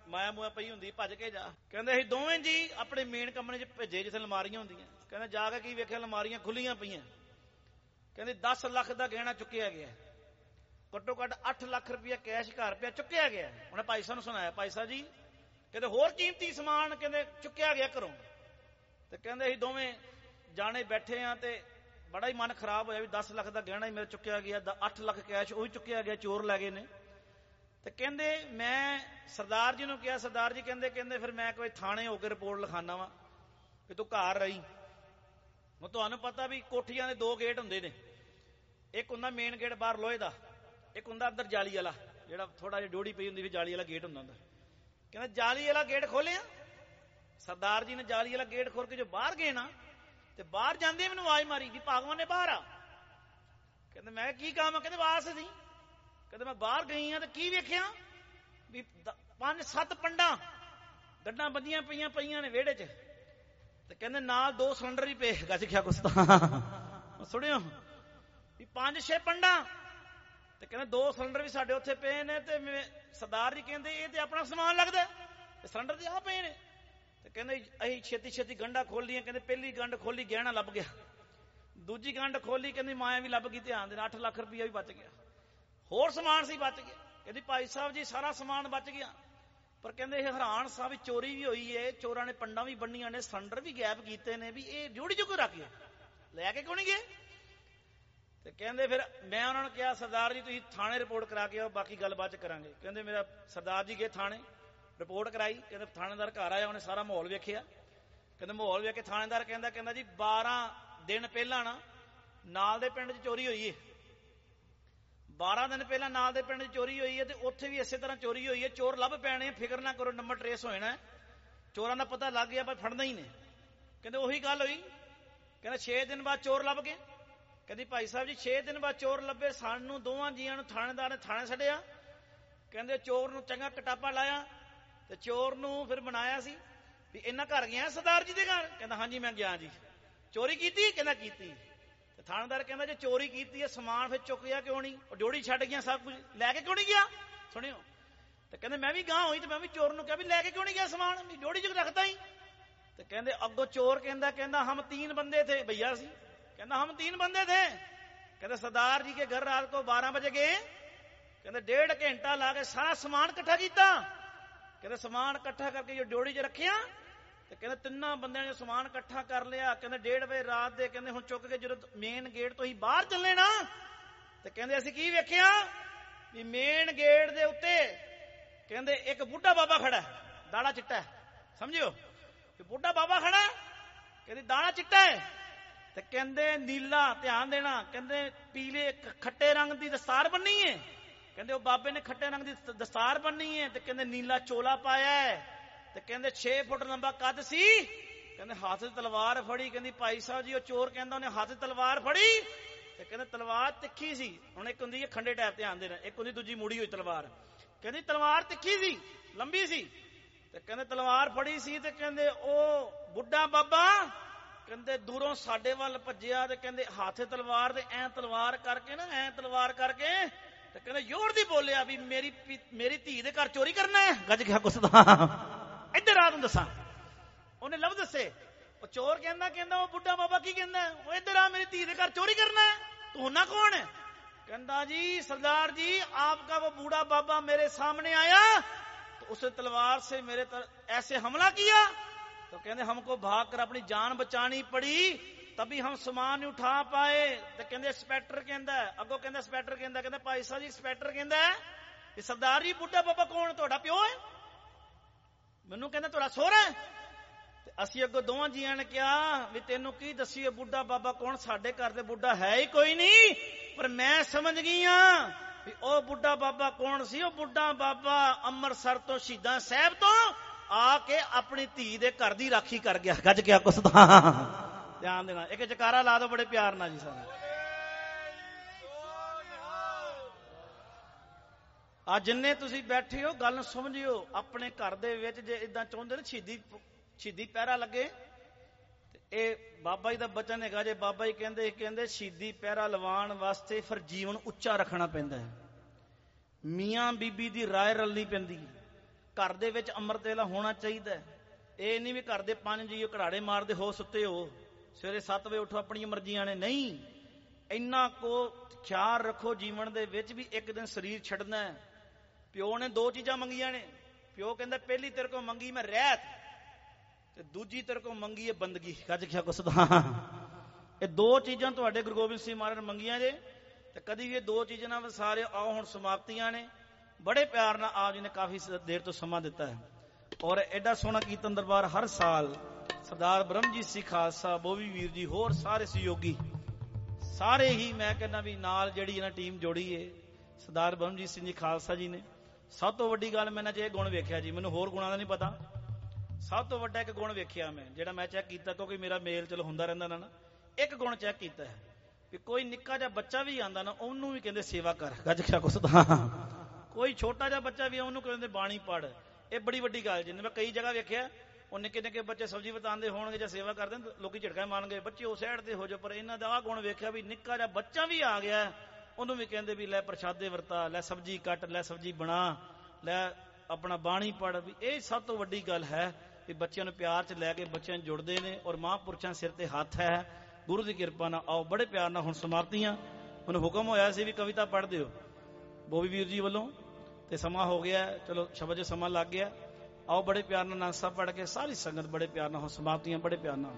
ਮਾਇਆ ਮੂਆ ਪਈ ਹੁੰਦੀ ਭੱਜ ਕੇ ਜਾ। ਕਹਿੰਦੇ ਅਸੀਂ ਦੋਵੇਂ ਜੀ ਆਪਣੇ ਮੇਨ ਕਮਰੇ 'ਚ ਭੇਜੇ ਜਿੱਥੇ ਅਲਮਾਰੀਆਂ ਹੁੰਦੀਆਂ। ਕਹਿੰਦੇ ਜਾ ਕੇ ਕੀ ਵੇਖਿਆ, ਅਲਮਾਰੀਆਂ ਖੁੱਲੀਆਂ ਪਈਆਂ। ਕਹਿੰਦੇ ਦਸ ਲੱਖ ਦਾ ਗਹਿਣਾ ਚੁੱਕਿਆ ਗਿਆ, ਘੱਟੋ ਘੱਟ ਅੱਠ ਲੱਖ ਰੁਪਇਆ ਕੈਸ਼ ਘਰ ਪਿਆ ਚੁੱਕਿਆ ਗਿਆ। ਉਹਨੇ ਭਾਈ ਸਾਹਿਬ ਨੂੰ ਸੁਣਾਇਆ, ਭਾਈ ਸਾਹਿਬ ਜੀ ਕਹਿੰਦੇ ਹੋਰ ਕੀਮਤੀ ਸਮਾਨ ਕਹਿੰਦੇ ਚੁੱਕਿਆ ਗਿਆ ਘਰੋਂ। ਤੇ ਕਹਿੰਦੇ ਅਸੀਂ ਦੋਵੇਂ ਜਾਣੇ ਬੈਠੇ ਆ ਤੇ ਬੜਾ ਹੀ ਮਨ ਖਰਾਬ ਹੋਇਆ ਵੀ ਦਸ ਲੱਖ ਦਾ ਗਹਿਣਾ ਹੀ ਮੇਰਾ ਚੁੱਕਿਆ ਗਿਆ, ਅੱਠ ਲੱਖ ਕੈਸ਼ ਉਹ ਵੀ ਚੁੱਕਿਆ ਗਿਆ, ਚੋਰ ਲੈ ਗਏ ਨੇ। ਤੇ ਕਹਿੰਦੇ ਮੈਂ ਸਰਦਾਰ ਜੀ ਨੂੰ ਕਿਹਾ, ਸਰਦਾਰ ਜੀ ਕਹਿੰਦੇ ਕਹਿੰਦੇ ਫਿਰ ਮੈਂ ਕੋਈ ਥਾਣੇ ਹੋ ਕੇ ਰਿਪੋਰਟ ਲਿਖਾਣਾ ਵਾ ਵੀ ਤੂੰ ਘਰ ਰਹੀ। ਹੁਣ ਤੁਹਾਨੂੰ ਪਤਾ ਵੀ ਕੋਠੀਆਂ ਦੇ ਦੋ ਗੇਟ ਹੁੰਦੇ ਨੇ, ਇੱਕ ਹੁੰਦਾ ਮੇਨ ਗੇਟ ਬਾਹਰ ਲੋਹੇ ਦਾ, ਇੱਕ ਹੁੰਦਾ ਅੰਦਰ ਜਾਲੀ ਵਾਲਾ, ਜਿਹੜਾ ਥੋੜਾ ਜਿਹਾ ਡੋੜੀ ਪਈ ਹੁੰਦੀ ਵੀ ਜਾਲੀ ਵਾਲਾ ਗੇਟ ਹੁੰਦਾ ਅੰਦਰ। ਕਹਿੰਦਾ ਜਾਲੀ ਵਾਲਾ ਗੇਟ ਖੋਲਿਆ, ਸਰਦਾਰ ਜੀ ਨੇ ਜਾਲੀ ਵਾਲਾ ਗੇਟ ਖੋਲ ਕੇ ਜੋ ਬਾਹਰ ਗਏ ਨਾ, ਤੇ ਬਾਹਰ ਜਾਂਦੇ ਮੈਨੂੰ ਆਵਾਜ਼ ਮਾਰੀ ਵੀ ਭਾਗਵਾਨ ਨੇ ਬਾਹਰ ਆ। ਕਹਿੰਦੇ ਮੈਂ ਕੀ ਕੰਮ ਆ? ਕਹਿੰਦੇ ਆਵਾਜ਼ ਸੀ। ਕਹਿੰਦੇ ਮੈਂ ਬਾਹਰ ਗਈ ਆ ਤੇ ਕੀ ਵੇਖਿਆ ਵੀ ਪੰਜ ਸੱਤ ਪੰਡਾਂ ਗੱਡਾਂ ਬੰਦੀਆਂ ਪਈਆਂ ਪਈਆਂ ਨੇ ਵਿਹੜੇ 'ਚ। ਤੇ ਕਹਿੰਦੇ ਨਾਲ ਦੋ ਸਿਲੰਡਰ ਵੀ ਪਏ। ਗੱਜ ਖਿਆ ਕੁਛ ਤਾਂ ਸੁਣਿਓ ਵੀ ਪੰਜ ਛੇ ਪੰਡਾਂ। ਤੇ ਕਹਿੰਦੇ ਦੋ ਸਿਲੰਡਰ ਵੀ ਸਾਡੇ ਉੱਥੇ ਪਏ ਨੇ। ਤੇ ਸਰਦਾਰ ਜੀ ਕਹਿੰਦੇ ਇਹ ਤੇ ਆਪਣਾ ਸਮਾਨ ਲੱਗਦਾ, ਤੇ ਸਿਲੰਡਰ ਤੇ ਆ ਪਏ ਨੇ। ਤੇ ਕਹਿੰਦੇ ਅਸੀਂ ਛੇਤੀ ਛੇਤੀ ਗੰਢਾਂ ਖੋਲੀਆਂ। ਕਹਿੰਦੇ ਪਹਿਲੀ ਗੰਢ ਖੋਲੀ ਗਹਿਣਾ ਲੱਭ ਗਿਆ, ਦੂਜੀ ਗੰਢ ਖੋਲੀ ਕਹਿੰਦੀ ਮਾਇਆ ਵੀ ਲੱਭ ਗਈ। ਧਿਆਨ ਦੇ ਅੱਠ ਲੱਖ ਰੁਪਇਆ ਵੀ ਬਚ ਗਿਆ, ਹੋਰ ਸਮਾਨ ਸੀ ਬਚ ਗਿਆ। ਕਹਿੰਦੀ ਭਾਈ ਸਾਹਿਬ ਜੀ ਸਾਰਾ ਸਮਾਨ ਬਚ ਗਿਆ, ਪਰ ਕਹਿੰਦੇ ਇਹ ਹੈਰਾਨ ਸਾਹਿਬ ਵੀ ਚੋਰੀ ਵੀ ਹੋਈ ਏ, ਚੋਰਾਂ ਨੇ ਪੰਡਾਂ ਵੀ ਬੰਨੀਆਂ ਨੇ, ਸਿਲੰਡਰ ਵੀ ਗਾਇਬ ਕੀਤੇ ਨੇ, ਵੀ ਇਹ ਜੋੜੀ ਜੋ ਕੋਈ ਰੱਖ ਗਿਆ, ਲੈ ਕੇ ਕਿਉਂ ਨਹੀਂ ਗਏ? ਤੇ ਕਹਿੰਦੇ ਫਿਰ ਮੈਂ ਉਹਨਾਂ ਨੂੰ ਕਿਹਾ ਸਰਦਾਰ ਜੀ ਤੁਸੀਂ ਥਾਣੇ ਰਿਪੋਰਟ ਕਰਾ ਕੇ ਆਓ, ਬਾਕੀ ਗੱਲ ਬਾਅਦ ਚ ਕਰਾਂਗੇ। ਕਹਿੰਦੇ ਮੇਰਾ ਸਰਦਾਰ ਜੀ ਗਏ ਥਾਣੇ, ਰਿਪੋਰਟ ਕਰਾਈ। ਕਹਿੰਦੇ ਥਾਣੇਦਾਰ ਘਰ ਆਇਆ, ਉਹਨੇ ਸਾਰਾ ਮਾਹੌਲ ਵੇਖਿਆ। ਕਹਿੰਦੇ ਮਾਹੌਲ ਵੇਖ ਕੇ ਥਾਣੇਦਾਰ ਕਹਿੰਦਾ ਕਹਿੰਦਾ ਜੀ ਬਾਰਾਂ ਦਿਨ ਪਹਿਲਾਂ ਨਾ ਨਾਲ ਦੇ ਪਿੰਡ 'ਚ ਚੋਰੀ ਹੋਈ ਏ, ਬਾਰਾਂ ਦਿਨ ਪਹਿਲਾਂ ਨਾਲ ਦੇ ਪਿੰਡ 'ਚ ਚੋਰੀ ਹੋਈ ਹੈ, ਤੇ ਉੱਥੇ ਵੀ ਇਸੇ ਤਰ੍ਹਾਂ ਚੋਰੀ ਹੋਈ ਹੈ। ਚੋਰ ਲੱਭ ਪੈਣੇ, ਫਿਕਰ ਨਾ ਕਰੋ, ਨੰਬਰ ਟਰੇਸ ਹੋ ਜਾਣਾ, ਚੋਰਾਂ ਦਾ ਪਤਾ ਲੱਗ ਗਿਆ, ਪਰ ਫੜਨਾ ਹੀ ਨੇ। ਕਹਿੰਦੇ ਉਹੀ ਗੱਲ ਹੋਈ। ਕਹਿੰਦਾ ਛੇ ਦਿਨ ਬਾਅਦ ਚੋਰ ਲੱਭ ਗਏ। ਕਹਿੰਦੀ ਭਾਈ ਸਾਹਿਬ ਜੀ ਛੇ ਦਿਨ ਬਾਅਦ ਚੋਰ ਲੱਭੇ, ਸਾਨੂੰ ਦੋਵਾਂ ਜੀਆਂ ਨੂੰ ਥਾਣੇਦਾਰ ਨੇ ਥਾਣੇ ਛੱਡਿਆ। ਕਹਿੰਦੇ ਚੋਰ ਨੂੰ ਚੰਗਾ ਕਟਾਪਾ ਲਾਇਆ, ਤੇ ਚੋਰ ਨੂੰ ਫਿਰ ਬਣਾਇਆ ਸੀ ਵੀ ਇਹਨਾਂ ਘਰ ਗਿਆ ਸਰਦਾਰ ਜੀ ਦੇ ਘਰ। ਕਹਿੰਦਾ ਹਾਂਜੀ ਮੈਂ ਗਿਆ ਜੀ। ਚੋਰੀ ਕੀਤੀ? ਕਹਿੰਦਾ ਕੀਤੀ। ਤੇ ਥਾਣੇਦਾਰ ਕਹਿੰਦਾ ਜੇ ਚੋਰੀ ਕੀਤੀ ਹੈ ਸਮਾਨ ਫਿਰ ਚੁੱਕ ਗਿਆ ਕਿਉਂ ਨਹੀਂ? ਉਹ ਡੋੜੀ ਛੱਡ ਗਿਆ, ਸਭ ਕੁਝ ਲੈ ਕੇ ਕਿਉਂ ਨਹੀਂ ਗਿਆ? ਸੁਣਿਓ, ਤੇ ਕਹਿੰਦੇ ਮੈਂ ਵੀ ਗਾਂ ਹੋਈ ਤੇ ਮੈਂ ਵੀ ਚੋਰ ਨੂੰ ਕਿਹਾ ਵੀ ਲੈ ਕੇ ਕਿਉਂ ਨਹੀਂ ਗਿਆ ਸਮਾਨ, ਵੀ ਡੋੜੀ ਚ ਰੱਖਦਾ ਹੀ। ਤੇ ਕਹਿੰਦੇ ਅੱਗੋਂ ਚੋਰ ਕਹਿੰਦਾ ਕਹਿੰਦਾ ਹਮ तीन बंदे थे, भैया सी। कहना हम तीन बंदे थे। कहते सरदार जी के घर रात को बारह बजे गए। कहते डेढ़ घंटा ला के सारा समान इकट्ठा किया। कहते समान इकट्ठा करके जो डोड़ी च रखिया, ਤੇ ਕਹਿੰਦੇ ਤਿੰਨਾਂ ਬੰਦਿਆਂ ਨੇ ਸਮਾਨ ਇਕੱਠਾ ਕਰ ਲਿਆ। ਕਹਿੰਦੇ ਡੇਢ ਵਜੇ ਰਾਤ ਦੇ ਕਹਿੰਦੇ ਹੁਣ ਚੁੱਕ ਕੇ ਜਦੋਂ ਮੇਨ ਗੇਟ ਤੋਂ ਹੀ ਬਾਹਰ ਚੱਲੇ ਨਾ, ਤੇ ਕਹਿੰਦੇ ਅਸੀਂ ਕੀ ਵੇਖਿਆ ਵੀ ਮੇਨ ਗੇਟ ਦੇ ਉੱਤੇ ਕਹਿੰਦੇ ਇੱਕ ਬੁੱਢਾ ਬਾਬਾ ਖੜਾ, ਦਾੜਾ ਚਿੱਟਾ, ਸਮਝਿਓ ਵੀ ਬੁੱਢਾ ਬਾਬਾ ਖੜਾ, ਕਹਿੰਦੇ ਦਾੜਾ ਚਿੱਟਾ ਹੈ, ਤੇ ਕਹਿੰਦੇ ਨੀਲਾ, ਧਿਆਨ ਦੇਣਾ, ਕਹਿੰਦੇ ਪੀਲੇ ਖੱਟੇ ਰੰਗ ਦੀ ਦਸਤਾਰ ਬੰਨੀ ਹੈ। ਕਹਿੰਦੇ ਉਹ ਬਾਬੇ ਨੇ ਖੱਟੇ ਰੰਗ ਦੀ ਦਸਤਾਰ ਬੰਨੀ ਹੈ, ਤੇ ਕਹਿੰਦੇ ਨੀਲਾ ਚੋਲਾ ਪਾਇਆ ਹੈ, ਤੇ ਕਹਿੰਦੇ ਛੇ ਫੁੱਟ ਲੰਬਾ ਕੱਦ ਸੀ। ਕਹਿੰਦੇ ਹੱਥ 'ਚ ਤਲਵਾਰ ਫੜੀ। ਕਹਿੰਦੀ ਭਾਈ ਸਾਹਿਬ ਜੀ ਉਹ ਚੋਰ ਕਹਿੰਦਾ ਉਹਨੇ ਹੱਥ 'ਚ ਤਲਵਾਰ ਫੜੀ, ਤੇ ਕਹਿੰਦੇ ਤਲਵਾਰ ਤਿੱਖੀ ਸੀ। ਹੁਣ ਇੱਕ ਹੁੰਦੀ ਹੈ ਖੰਡੇ ਟਾਈਪ, ਧਿਆਨ ਦੇਣਾ, ਇੱਕ ਹੁੰਦੀ ਦੂਜੀ ਮੁੜੀ ਹੋਈ ਤਲਵਾਰ। ਕਹਿੰਦੀ ਤਲਵਾਰ ਤਿੱਖੀ ਸੀ, ਲੰਬੀ ਸੀ, ਤੇ ਕਹਿੰਦੇ ਤਲਵਾਰ ਫੜੀ ਸੀ। ਤੇ ਕਹਿੰਦੇ ਉਹ ਬੁੱਢਾ ਬਾਬਾ ਕਹਿੰਦੇ ਦੂਰੋਂ ਸਾਡੇ ਵੱਲ ਭੱਜਿਆ, ਤੇ ਕਹਿੰਦੇ ਹੱਥ ਤਲਵਾਰ ਦੇ ਐ ਤਲਵਾਰ ਕਰਕੇ ਨਾ ਐ ਤਲਵਾਰ ਕਰਕੇ, ਤੇ ਕਹਿੰਦੇ ਜ਼ੋਰ ਦੀ ਬੋਲਿਆ ਵੀ ਮੇਰੀ ਮੇਰੀ ਧੀ ਦੇ ਘਰ ਚੋਰੀ ਕਰਨਾ ਹੈ। ਗੱਜ ਗਿਆ ਕੁਛ ਦਾ ਇੱਧਰ ਆ, ਤੂੰ ਦੱਸਾਂ। ਉਹਨੇ ਲਫ਼ਜ਼ ਦੱਸੇ। ਉਹ ਚੋਰ ਕਹਿੰਦਾ ਕਹਿੰਦਾ ਉਹ ਬੁੱਢਾ ਬਾਬਾ ਕੀ ਕਹਿੰਦਾ, ਉਹ ਇੱਧਰ ਆ, ਮੇਰੀ ਧੀ ਦੇ ਘਰ ਚੋਰੀ ਕਰਨਾ ਹੈ, ਤੂੰ ਹੁੰਨਾ ਕੌਣ ਹੈ? ਕਹਿੰਦਾ ਜੀ सरदार जी आपका वो बूढ़ा बाबा मेरे सामने आया तो उसने तलवार से मेरे तर ऐसे हमला किया, तो कहते हमको भाग कर अपनी जान बचानी पड़ी, तभी हम सामान उठा पाए। तो कहते इंस्पैक्टर कहता है, अगो कहता इंस्पैक्टर कहता कहता भाई साहब जी इंस्पैक्टर कहता है कि सरदार जी बूढ़ा बाबा कौन, तुहाडा प्यो है? मैनू कहता तुहाडा सोहरा है। ते असीं अगो दोवां जीआं ने कहा भी तैनू की दसीए बूढ़ा बाबा कौन, साडे घर दे बूढ़ा है ही कोई नहीं, पर मैं समझ गई हां भी ओ बूढ़ा बाबा कौन सी। ओ बूढ़ा बाबा अमृतसर तो शहीदां साहब तो आके अपनी धी दे घर दी राखी कर गया। गज गया कुछ दा, ध्यान देना, एक जकारा ला दो बड़े प्यार नाल जी सारे। आ जिन्ने तुसी बैठे हो गल समझियो, अपने घर दे विच जे इदां चाहुंदे ने शहीदी शहीदी पैरा लगे, ਇਹ ਬਾਬਾ ਜੀ ਦਾ ਬਚਨ ਹੈਗਾ ਜੇ। ਬਾਬਾ ਜੀ ਕਹਿੰਦੇ ਕਹਿੰਦੇ ਸ਼ਹੀਦੀ ਪਹਿਰਾ ਲਵਾਉਣ ਵਾਸਤੇ ਫਿਰ ਜੀਵਨ ਉੱਚਾ ਰੱਖਣਾ ਪੈਂਦਾ ਹੈ, ਮੀਆਂ ਬੀਬੀ ਦੀ ਰਾਏ ਰਲਣੀ ਪੈਂਦੀ ਹੈ, ਘਰ ਦੇ ਵਿੱਚ ਅੰਮ੍ਰਿਤ ਵੇਲਾ ਹੋਣਾ ਚਾਹੀਦਾ। ਇਹ ਨਹੀਂ ਵੀ ਘਰ ਦੇ ਪੰਜ ਜੀ ਘੜਾੜੇ ਮਾਰਦੇ ਹੋ ਸੁੱਤੇ ਹੋ, ਸਵੇਰੇ ਸੱਤ ਵਜੇ ਉੱਠੋ ਆਪਣੀਆਂ ਮਰਜ਼ੀਆਂ ਨੇ। ਨਹੀਂ, ਇੰਨਾ ਕੋ ਖਿਆਲ ਰੱਖੋ ਜੀਵਨ ਦੇ ਵਿੱਚ ਵੀ ਇੱਕ ਦਿਨ ਸਰੀਰ ਛੱਡਣਾ ਹੈ। ਪਿਓ ਨੇ ਦੋ ਚੀਜ਼ਾਂ ਮੰਗੀਆਂ ਨੇ। ਪਿਓ ਕਹਿੰਦਾ ਪਹਿਲੀ ਤੇਰੇ ਕੋਲ ਮੰਗੀ ਮੈਂ ਰਹਿਤ, ਤੇ ਦੂਜੀ ਤੇਰੇ ਕੋਲ ਮੰਗੀ ਹੈ ਬੰਦਗੀ। ਗੱਜ ਖਿਆ ਕੁਸਦਾ। ਇਹ ਦੋ ਚੀਜ਼ਾਂ ਤੁਹਾਡੇ ਗੁਰੂ ਗੋਬਿੰਦ ਸਿੰਘ ਮਹਾਰਾਜ ਨੇ ਮੰਗੀਆਂ ਜੇ, ਤੇ ਕਦੀ ਵੀ ਇਹ ਦੋ ਚੀਜ਼ਾਂ ਨਾਲ ਵਿਸਾਰੇ ਆਓ। ਹੁਣ ਸਮਾਪਤੀਆਂ ਨੇ, ਬੜੇ ਪਿਆਰ ਨਾਲ ਆਪ ਜੀ ਨੇ ਕਾਫੀ ਦੇਰ ਤੋਂ ਸਮਾਂ ਦਿੱਤਾ ਹੈ। ਔਰ ਐਡਾ ਸੋਹਣਾ ਕੀਰਤਨ ਦਰਬਾਰ ਹਰ ਸਾਲ ਸਰਦਾਰ ਬ੍ਰਹਮਜੀਤ ਸਿੰਘ ਖਾਲਸਾ, ਬੋਵੀ ਵੀਰ ਜੀ, ਹੋਰ ਸਾਰੇ ਸਹਿਯੋਗੀ ਸਾਰੇ ਹੀ, ਮੈਂ ਕਹਿੰਦਾ ਵੀ ਨਾਲ ਜਿਹੜੀ ਇਹਨਾਂ ਟੀਮ ਜੋੜੀ ਏ ਸਰਦਾਰ ਬ੍ਰਹਮਜੀਤ ਸਿੰਘ ਜੀ ਖਾਲਸਾ ਜੀ ਨੇ। ਸਭ ਤੋਂ ਵੱਡੀ ਗੱਲ ਮੈਂ ਇਹ ਗੁਣ ਵੇਖਿਆ ਜੀ, ਮੈਨੂੰ ਹੋਰ ਗੁਣਾਂ ਦਾ ਨਹੀਂ ਪਤਾ, ਸਭ ਤੋਂ ਵੱਡਾ ਇੱਕ ਗੁਣ ਵੇਖਿਆ ਮੈਂ, ਜਿਹੜਾ ਮੈਂ ਚੈੱਕ ਕੀਤਾ, ਕਿਉਂਕਿ ਮੇਰਾ ਮੇਲ ਚਲੋ ਹੁੰਦਾ ਰਹਿੰਦਾ ਨਾ, ਇੱਕ ਗੁਣ ਚੈੱਕ ਕੀਤਾ ਹੈ ਵੀ ਕੋਈ ਨਿੱਕਾ ਜਿਹਾ ਬੱਚਾ ਵੀ ਆਂਦਾ ਨਾ, ਉਹਨੂੰ ਵੀ ਕਹਿੰਦੇ ਸੇਵਾ ਕਰ। ਗੱਜ ਖਿਆ ਕੁਸਦਾ। ਕੋਈ ਛੋਟਾ ਜਿਹਾ ਬੱਚਾ ਵੀ ਉਹਨੂੰ ਕਹਿੰਦੇ ਬਾਣੀ ਪੜ। ਇਹ ਬੜੀ ਵੱਡੀ ਗੱਲ। ਜਿੰਨੇ ਮੈਂ ਕਈ ਜਗ੍ਹਾ ਵੇਖਿਆ, ਉਹ ਨਿੱਕੇ ਨਿੱਕੇ ਬੱਚੇ ਸਬਜ਼ੀ ਵਤਾਉਂਦੇ ਹੋਣਗੇ ਜਾਂ ਸੇਵਾ ਕਰਦੇ, ਲੋਕੀ ਝਟਕਾ ਮਾਰਨਗੇ, ਬੱਚੇ ਉਸ ਸਾਈਡ ਤੇ ਹੋ ਜਾਓ। ਪਰ ਇਹਨਾਂ ਦਾ ਆਹ ਗੁਣ ਵੇਖਿਆ ਵੀ ਨਿੱਕਾ ਜਿਹਾ ਬੱਚਾ ਵੀ ਆ ਗਿਆ, ਉਹਨੂੰ ਵੀ ਕਹਿੰਦੇ ਵੀ ਲੈ ਪ੍ਰਸ਼ਾਦੇ ਵਰਤਾ, ਲੈ ਸਬਜ਼ੀ ਕੱਟ, ਲੈ ਸਬਜ਼ੀ ਬਣਾ, ਲੈ ਆਪਣਾ ਬਾਣੀ ਪੜ। ਵੀ ਇਹ ਸਭ ਤੋਂ ਵੱਡੀ ਗੱਲ ਹੈ ਵੀ ਬੱਚਿਆਂ ਨੂੰ ਪਿਆਰ 'ਚ ਲੈ ਕੇ ਬੱਚਿਆਂ ਨੂੰ ਜੁੜਦੇ ਨੇ। ਔਰ ਮਹਾਂਪੁਰਸ਼ਾਂ ਸਿਰ ਤੇ ਹੱਥ ਹੈ, ਗੁਰੂ ਦੀ ਕਿਰਪਾ ਨਾਲ। ਆਓ ਬੜੇ ਪਿਆਰ ਨਾਲ ਹੁਣ ਸਮਾਪਤੀਆਂ। ਮੈਨੂੰ ਹੁਕਮ ਹੋਇਆ ਸੀ ਵੀ ਕਵਿਤਾ ਪੜ੍ਹ ਦਿਓ ਬੋਵੀ ਵੀਰ ਜੀ ਵੱਲੋਂ, ਤੇ ਸਮਾਂ ਹੋ ਗਿਆ, ਚਲੋ ਸ਼ਬਦ 'ਚ ਸਮਾਂ ਲੱਗ ਗਿਆ। ਆਓ ਬੜੇ ਪਿਆਰ ਨਾਲ ਨਾਨਕ ਸਾਹਿਬ ਪੜ੍ਹ ਕੇ ਸਾਰੀ ਸੰਗਤ ਬੜੇ ਪਿਆਰ ਨਾਲ ਹੁਣ ਸਮਾਪਤੀਆਂ ਬੜੇ ਪਿਆਰ ਨਾਲ।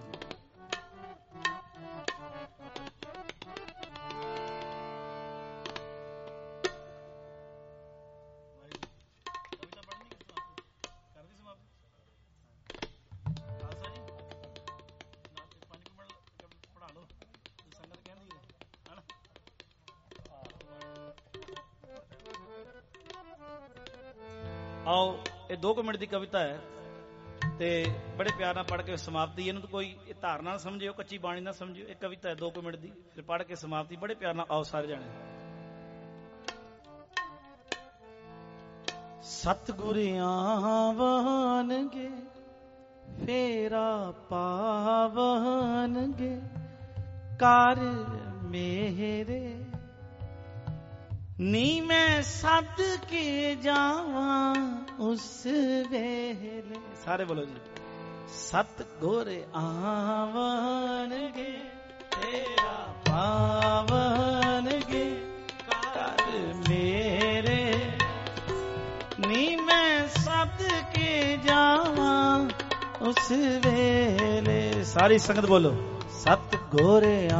ਆਓ, ਇਹ ਦੋ ਕੁ ਮਿੰਟ ਦੀ ਕਵਿਤਾ ਹੈ ਤੇ ਬੜੇ ਪਿਆਰ ਨਾਲ ਪੜ੍ਹ ਕੇ ਸਮਾਪਤੀ। ਇਹਨੂੰ ਤਾਂ ਕੋਈ ਧਾਰਨਾ ਨਾ ਸਮਝਿਓ, ਕੱਚੀ ਬਾਣੀ ਨਾ ਸਮਝਿਓ, ਇਹ ਕਵਿਤਾ ਹੈ ਦੋ ਕੁ ਮਿੰਟ ਦੀ, ਫਿਰ ਪੜ੍ਹ ਕੇ ਸਮਾਪਤੀ ਬੜੇ ਪਿਆਰ ਨਾਲ। ਆਓ ਸਾਰੇ ਜਾਣੇ। ਸਤਿਗੁਰ ਆਵਣਗੇ ਫੇਰਾ ਪਾਵਣਗੇ ਕਰ ਮੇਰੇ, ਨੀ ਮੈਂ ਸੱਦ ਕੇ ਜਾਵਾਂ ਉਸ ਵੇਲੇ। ਸਾਰੇ ਬੋਲੋ ਜੀ। ਸਤਿਗੁਰ ਆਵਣਗੇ ਤੇਰਾ ਪਾਵਣਗੇ ਕਰ ਮੇਰੇ, ਨੀ ਮੈਂ ਸੱਦ ਕੇ ਜਾਵਾਂ ਉਸ ਵੇਲੇ। ਸਾਰੀ ਸੰਗਤ ਬੋਲੋ ਸਤਿਗੁਰ ਆ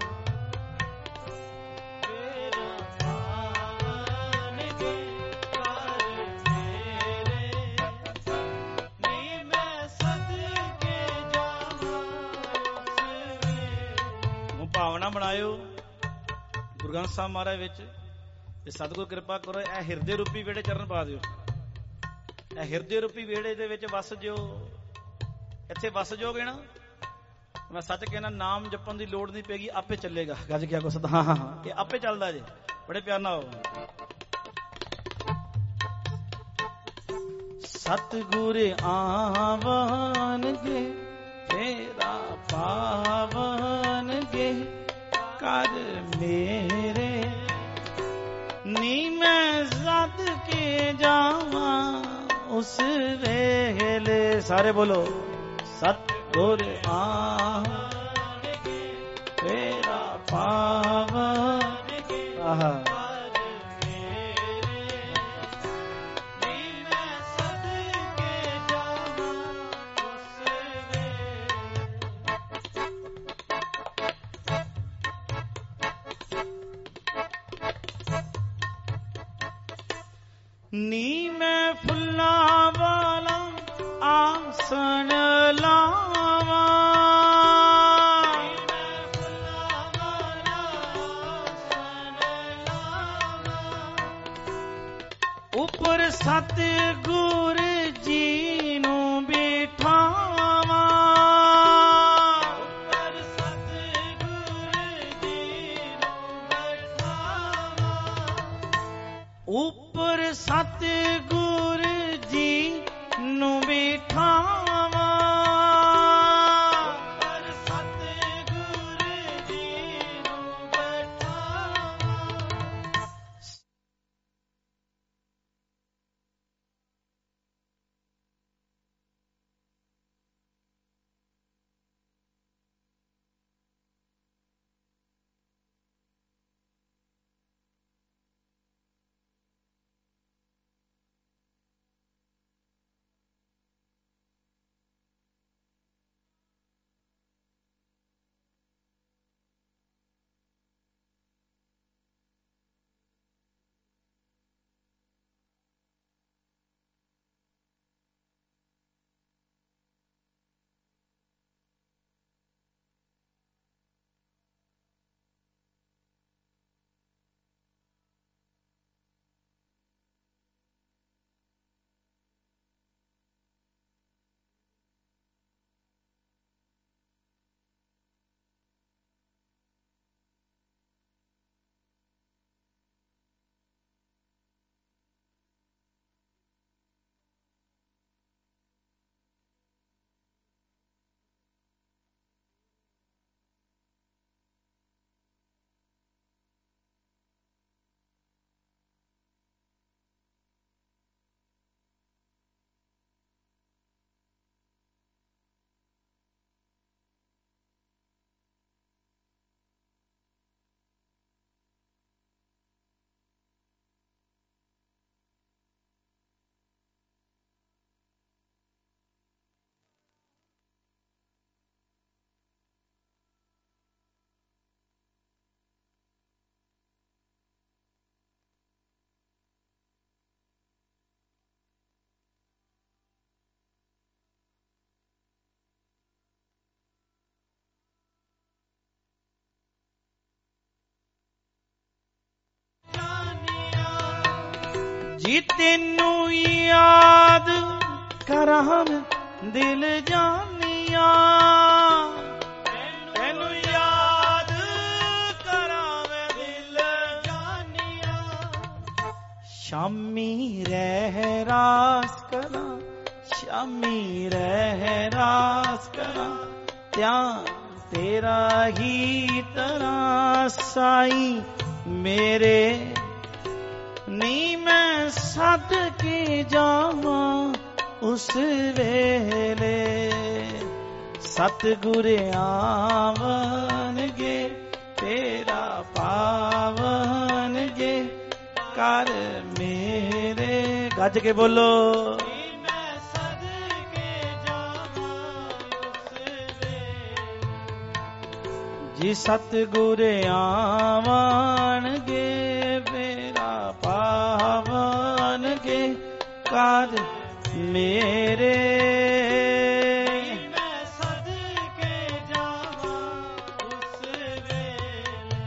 ਬਣਾਇਓ ਗੁਰੂ ਗ੍ਰੰਥ ਸਾਹਿਬ ਮਹਾਰਾਜ ਵਿੱਚ। ਤੇ ਸਤਿਗੁਰ ਕਿਰਪਾ ਕਰੋ, ਇਹ ਹਿਰਦੇ ਰੂਪੀ ਵਿਹੜੇ ਚਰਨ ਪਾ ਦਿਓ। ਇਹ ਹਿਰਦੇ ਰੂਪੀ ਵਿਹੜੇ ਦੇ ਵਿੱਚ ਵਸ ਜਿਓ। ਇੱਥੇ ਵਸ ਜਾਓਗੇ ਨਾ, ਮੈਂ ਸੱਚ ਕਹਿਣਾ, ਨਾਮ ਜਪਣ ਦੀ ਲੋੜ ਨਹੀਂ ਪੈਗੀ, ਆਪੇ ਚੱਲੇਗਾ। ਗੱਜ ਕਿਆ ਕੁਛ। ਹਾਂ ਹਾਂ, ਇਹ ਆਪੇ ਚੱਲਦਾ ਜੇ। ਬੜੇ ਪਿਆਰ ਨਾਲ ਸਤਿਗੁਰ ਆਵਣਗੇ ਤੇਰਾ ਪਾਵਣਗੇ ਕਰ ਮੇਰੇ, ਨੀ ਮੈਂ ਸੱਦ ਕੇ ਜਾਵਾਂ ਉਸ ਵੇਲੇ। ਸਾਰੇ ਬੋਲੋ ਸਤਿਗੁਰ ਆਵਣਗੇ ਤੇਰਾ ਪਾਵਣਗੇ ਆਹਾ ਨੀ ਮੈਂ ਫੁੱਲਾਂ ਵਾਲਾ ਆਸਣ ਲਾਵਾਂ, ਉੱਪਰ ਸਤਿਗੁਰ ਜੀ ਨੂੰ ਬਿਠਾਵਾਂ, ਉੱਪਰ ਸਤਿਗੁਰ ਜੀ ਨੂੰ ਬਿਠਾਵਾਂ, ਉੱਪਰ ਸਤਿਗੁਰ ਜੀ ਨੂੰ ਬਿਠਾਵਾਂ, ਜੀ ਤੈਨੂੰ ਯਾਦ ਕਰਾਂ ਮੈਂ ਦਿਲ ਜਾਨੀਆਂ, ਤੈਨੂੰ ਯਾਦ ਕਰਾਂ ਮੈਂ ਦਿਲ ਜਾਨੀਆਂ। ਸ਼ਾਮੀ ਰਹਿ ਰਾਸ ਕਰਾਂ, ਸ਼ਾਮੀ ਰਹਿ ਰਾਸ ਕਰਾਂ, ਧਿਆਨ ਤੇਰਾ ਹੀ ਤਰਾਂ ਸਾਈਂ ਮੇਰੇ। ਨੀ ਮੈਂ ਸੱਦ ਕੇ ਜਾਵਾਂ ਉਸ ਵੇਲੇ, ਸਤਿਗੁਰ ਆਵਣਗੇ ਤੇਰਾ ਪਾਵਣਗੇ ਕਰ ਮੇਰੇ। ਗੱਜ ਕੇ ਬੋਲੋ। ਮੈਂ ਸੱਦ ਕੇ ਜਾਵਾਂ ਉਸ ਵੇਲੇ, ਜੀ ਸਤਿਗੁਰ ਆਵਣਗੇ ਮੇਰਾ ਪਾਵਣਗੇ ਕਰ ਮੇਰੇ। ਮੈਂ ਸੱਦ ਕੇ ਜਾਵਾਂ ਉਸ ਵੇਲੇ।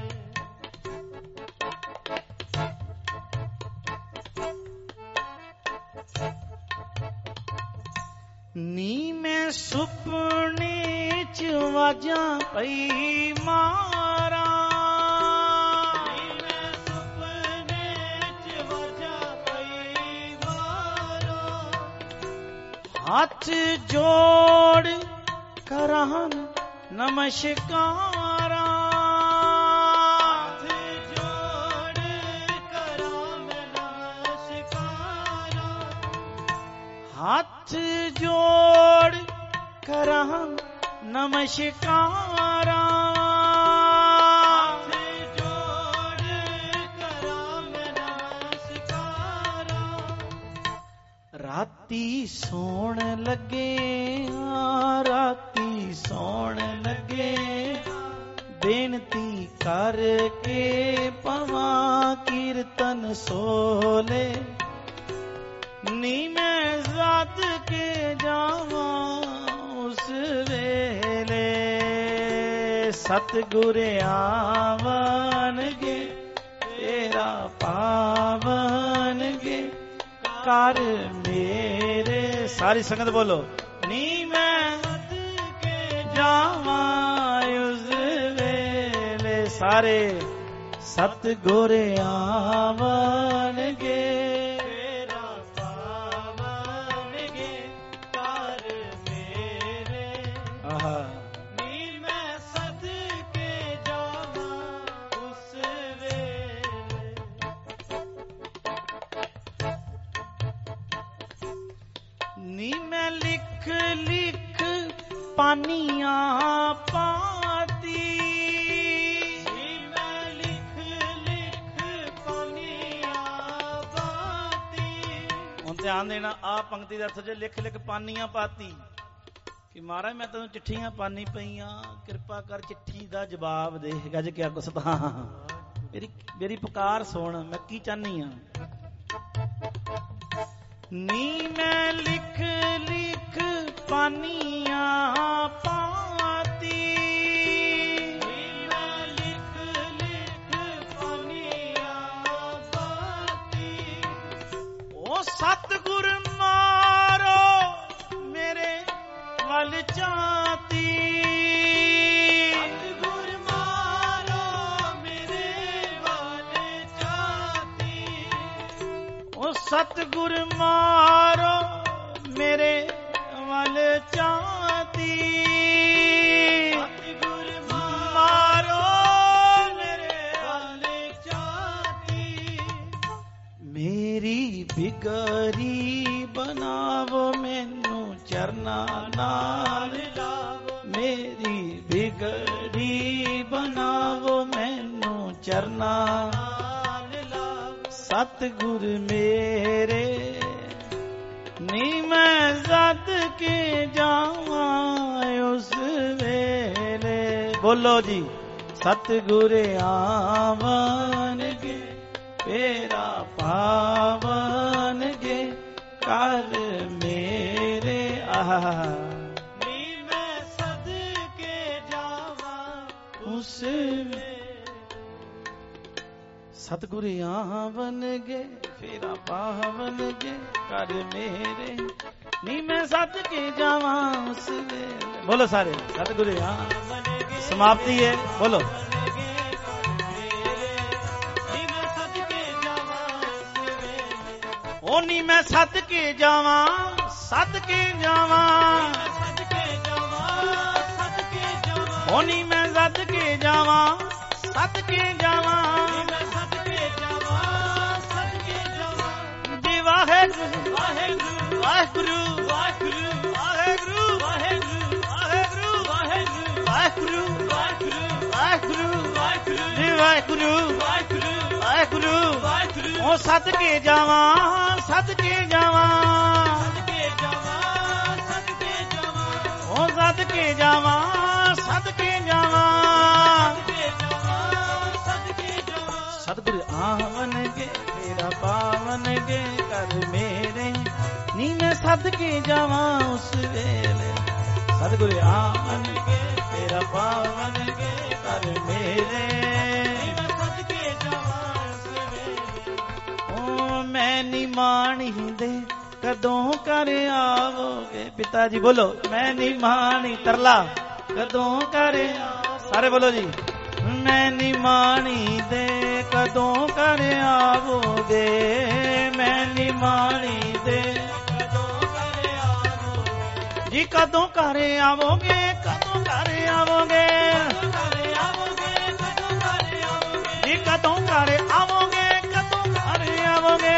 ਨੀ ਮੈਂ ਸੁਪਨੇ ਚ ਵਾਜਾਂ ਪਈ ਮਾਰਾਂ, ਨੀ ਮੈਂ ਸੁਪਨੇ ਚ ਵਾਜਾਂ ਪਈ ਮਾਰਾਂ। ਹੱਥ ਜੋੜ ਕਰਾਂ ਨਮਸਕਾਰਾਂ, ਹੱਥ ਜੋੜ ਕਰਾਂ ਨਮਸਕਾਰਾਂ। ਹੱਥ ਜੋੜ ਕਰਾਂ ਨਮਸਕਾਰਾਂ, ਹੱਥ ਜੋੜ ਕਰਾਂ ਨਮਸਕਾਰਾਂ। ਰਾਤੀ ਸੌਣ ਲੱਗੇ, ਰਾਤੀ ਸੌਣ ਲੱਗੇ, ਬੇਨਤੀ ਕਰਕੇ ਪਵਾਂ ਕੀਰਤਨ ਸੋਲੇ। ਨੀ ਮੈਂ ਸੱਦ ਕੇ ਜਾਵਾਂ ਉਸ ਵੇਲੇ, ਸਤਿਗੁਰ ਆਵਣਗੇ ਤੇਰਾ ਪਾਵਣਗੇ ਕਰ ਮੇਰੇ। ਸਾਰੀ ਸੰਗਤ ਬੋਲੋ। ਨੀ ਮੈਂ ਸੱਦ ਕੇ ਜਾਵਾਂ ਉਸ ਵੇਲੇ, ਸਾਰੇ ਸਤਿਗੁਰ ਆਵਣਗੇ ਤੇਰਾ ਪਾਵਣਗੇ ਕਰ ਮੇਰੇ। ਆਹਾ। ਨੀ ਮੈਂ ਸੱਦ ਕੇ ਜਾਵਾਂ ਉਸ ਵੇਲੇ। ਨੀ ਮੈਂ ਲਿਖ ਲਿਖ ਪਾਨੀਆਂ ਪਾਤੀ, ਨੀ ਮੈਂ ਲਿਖ ਲਿਖ ਪਾਨੀਆਂ ਪਾਤੀ। ਹੁਣ ਧਿਆਨ ਦੇਣਾ, ਆ ਪੰਕਤੀ ਦਾ ਅਰਥ ਜੇ ਲਿਖ ਲਿਖ ਪਾਨੀਆਂ ਪਾਤੀ ਕਿ ਮਹਾਰਾਜ ਮੈਂ ਤੈਨੂੰ ਚਿੱਠੀਆਂ ਪਾਨੀ ਪਈਆਂ, ਕਿਰਪਾ ਕਰ ਚਿੱਠੀ ਦਾ ਜਵਾਬ ਦੇ। ਗੱਜ ਕਿਆ ਕੁਛ ਤਾਂ ਮੇਰੀ ਮੇਰੀ ਪੁਕਾਰ ਸੁਣ, ਮੈਂ ਕੀ ਚਾਹਨੀ ਆ। ਨੀ ਮੈਂ ਲਿਖ ਲਿਖ ਪਾਨੀਆਂ ਪਾਤੀ, ਨੀ ਮੈਂ ਲਿਖ ਲਿਖ ਪਾਨੀਆਂ ਪਾਤੀ। ਉਹ ਸਤਿਗੁਰ ਮਾਰੋ ਮੇਰੇ ਵੱਲ ਚਾਤੀ, ਸਤਿਗੁਰ ਮਾਰੋ ਮੇਰੇ ਵੱਲ ਚਾਤੀ। ਉਹ ਸਤਿਗੁਰ ਮਾਰੋ ਮੇਰੇ ਵੱਲ ਚਾਤੀ, ਸਤਿਗੁਰ ਮਾਰੋ ਮੇਰੇ ਵੱਲ ਚਾਤੀ। ਮੇਰੀ ਬਿਗੜੀ ਬਣਾਵੋ ਮੈਨੂੰ ਚਰਨਾਂ ਨਾਲ ਲਾਵੋ, ਮੇਰੀ ਬਿਗੜੀ ਬਣਾਵੋ ਮੈਨੂੰ ਚਰਨਾਂ ਨਾਲ ਲਾਵੋ। ਸਤਿਗੁਰ ਮੇਰੇ ਨੀ ਮੈਂ ਸੱਦ ਕੇ ਜਾਵਾਂ ਉਸ ਵੇਲੇ। ਬੋਲੋ ਜੀ। ਸਤਿਗੁਰ ਆਵਣਗੇ ਤੇਰਾ ਪਾਵਣਗੇ ਕਰ ਮੇਰੇ। ਆਹਾ। ਨੀ ਮੈਂ ਸੱਦ ਕੇ ਜਾਵਾਂ ਉਸ ਵੇਲੇ। ਸਤਿਗੁਰ ਆਵਣਗੇ ਫੇਰਾ ਪਾਵਣਗੇ ਕਰ ਮੇਰੇ, ਨੀ ਮੈਂ ਸੱਜ ਕੇ ਜਾਵਾਂ ਉਸ ਵੇਲੇ। ਬੋਲੋ ਸਾਰੇ, ਸਤਿਗੁਰ ਆਵਣਗੇ। ਸਮਾਪਤੀ ਹੈ, ਬੋਲੋ। ਉਹ ਨੀ ਮੈਂ ਸੱਦ ਕੇ ਜਾਵਾਂ, ਸੱਦ ਕੇ ਜਾਵਾਂ, ਉਹ ਨੀ ਮੈਂ ਸੱਦ ਕੇ ਜਾਵਾਂ, ਸੱਦ ਕੇ ਜਾਵਾਂ, ਜੀ ਵਾਹਿਗੁਰੂ ਵਾਹਿਗੁਰੂ ਵਾਹਿਗੁਰੂ ਵਾਹਿਗੁਰੂ ਵਾਹਿਗੁਰੂ ਵਾਹਿਗੁਰੂ ਵਾਹਿਗੁਰੂ ਵਾਹਿਗੁਰੂ ਵਾਹਿਗੁਰੂ ਜੀ ਵਾਹਿਗੁਰੂ ਵਾਹਿਗੁਰੂ ਵਾਹਿਗੁਰੂ। ਉਹ ਸੱਦ ਕੇ ਜਾਵਾਂ, ਸੱਦ ਕੇ ਜਾਵਾਂ, ਉਹ ਸੱਦ ਕੇ ਜਾਵਾਂ, ਸੱਦ ਕੇ ਜਾਵਾਂ। ਸਤਿਗੁਰ ਆਵਣਗੇ ਫੇਰਾ ਪਾਵਣਗੇ ਕਰ ਮੇਰੇ, ਨੀ ਮੈਂ ਸੱਦ ਕੇ ਜਾਵਾਂ ਉਸ ਵੇਲੇ। ਸਤਿਗੁਰ ਆਵਣਗੇ ਫੇਰਾ ਪਾਵਣਗੇ ਕਰ ਮੇਰੇ, ਮੈਂ ਨੀ ਮਾਣੀਂਦੇ ਕਦੋਂ ਕਰ ਆਵੋਗੇ। ਪਿਤਾ ਜੀ ਬੋਲੋ, ਮੈਂ ਨੀ ਮਾਣੀ ਤਰਲਾ ਕਦੋਂ ਕਰ, ਸਾਰੇ ਬੋਲੋ ਜੀ। ਮੈਂ ਨੀ ਮਾਣੀਂਦੇ ਕਦੋਂ ਕਰ ਆਵੋਗੇ, ਮੈਂ ਨੀ ਮਾਣੀਂਦੇ ਕਦੋਂ ਕਰ ਆਵੋਗੇ ਜੀ। ਕਦੋਂ ਕਰ ਆਵੋਗੇ, ਕਦੋਂ ਕਰ ਆਵੋਗੇ ਜੀ, ਕਦੋਂ ਕਰ ਆਵੋਗੇ, ਆਵੋਗੇ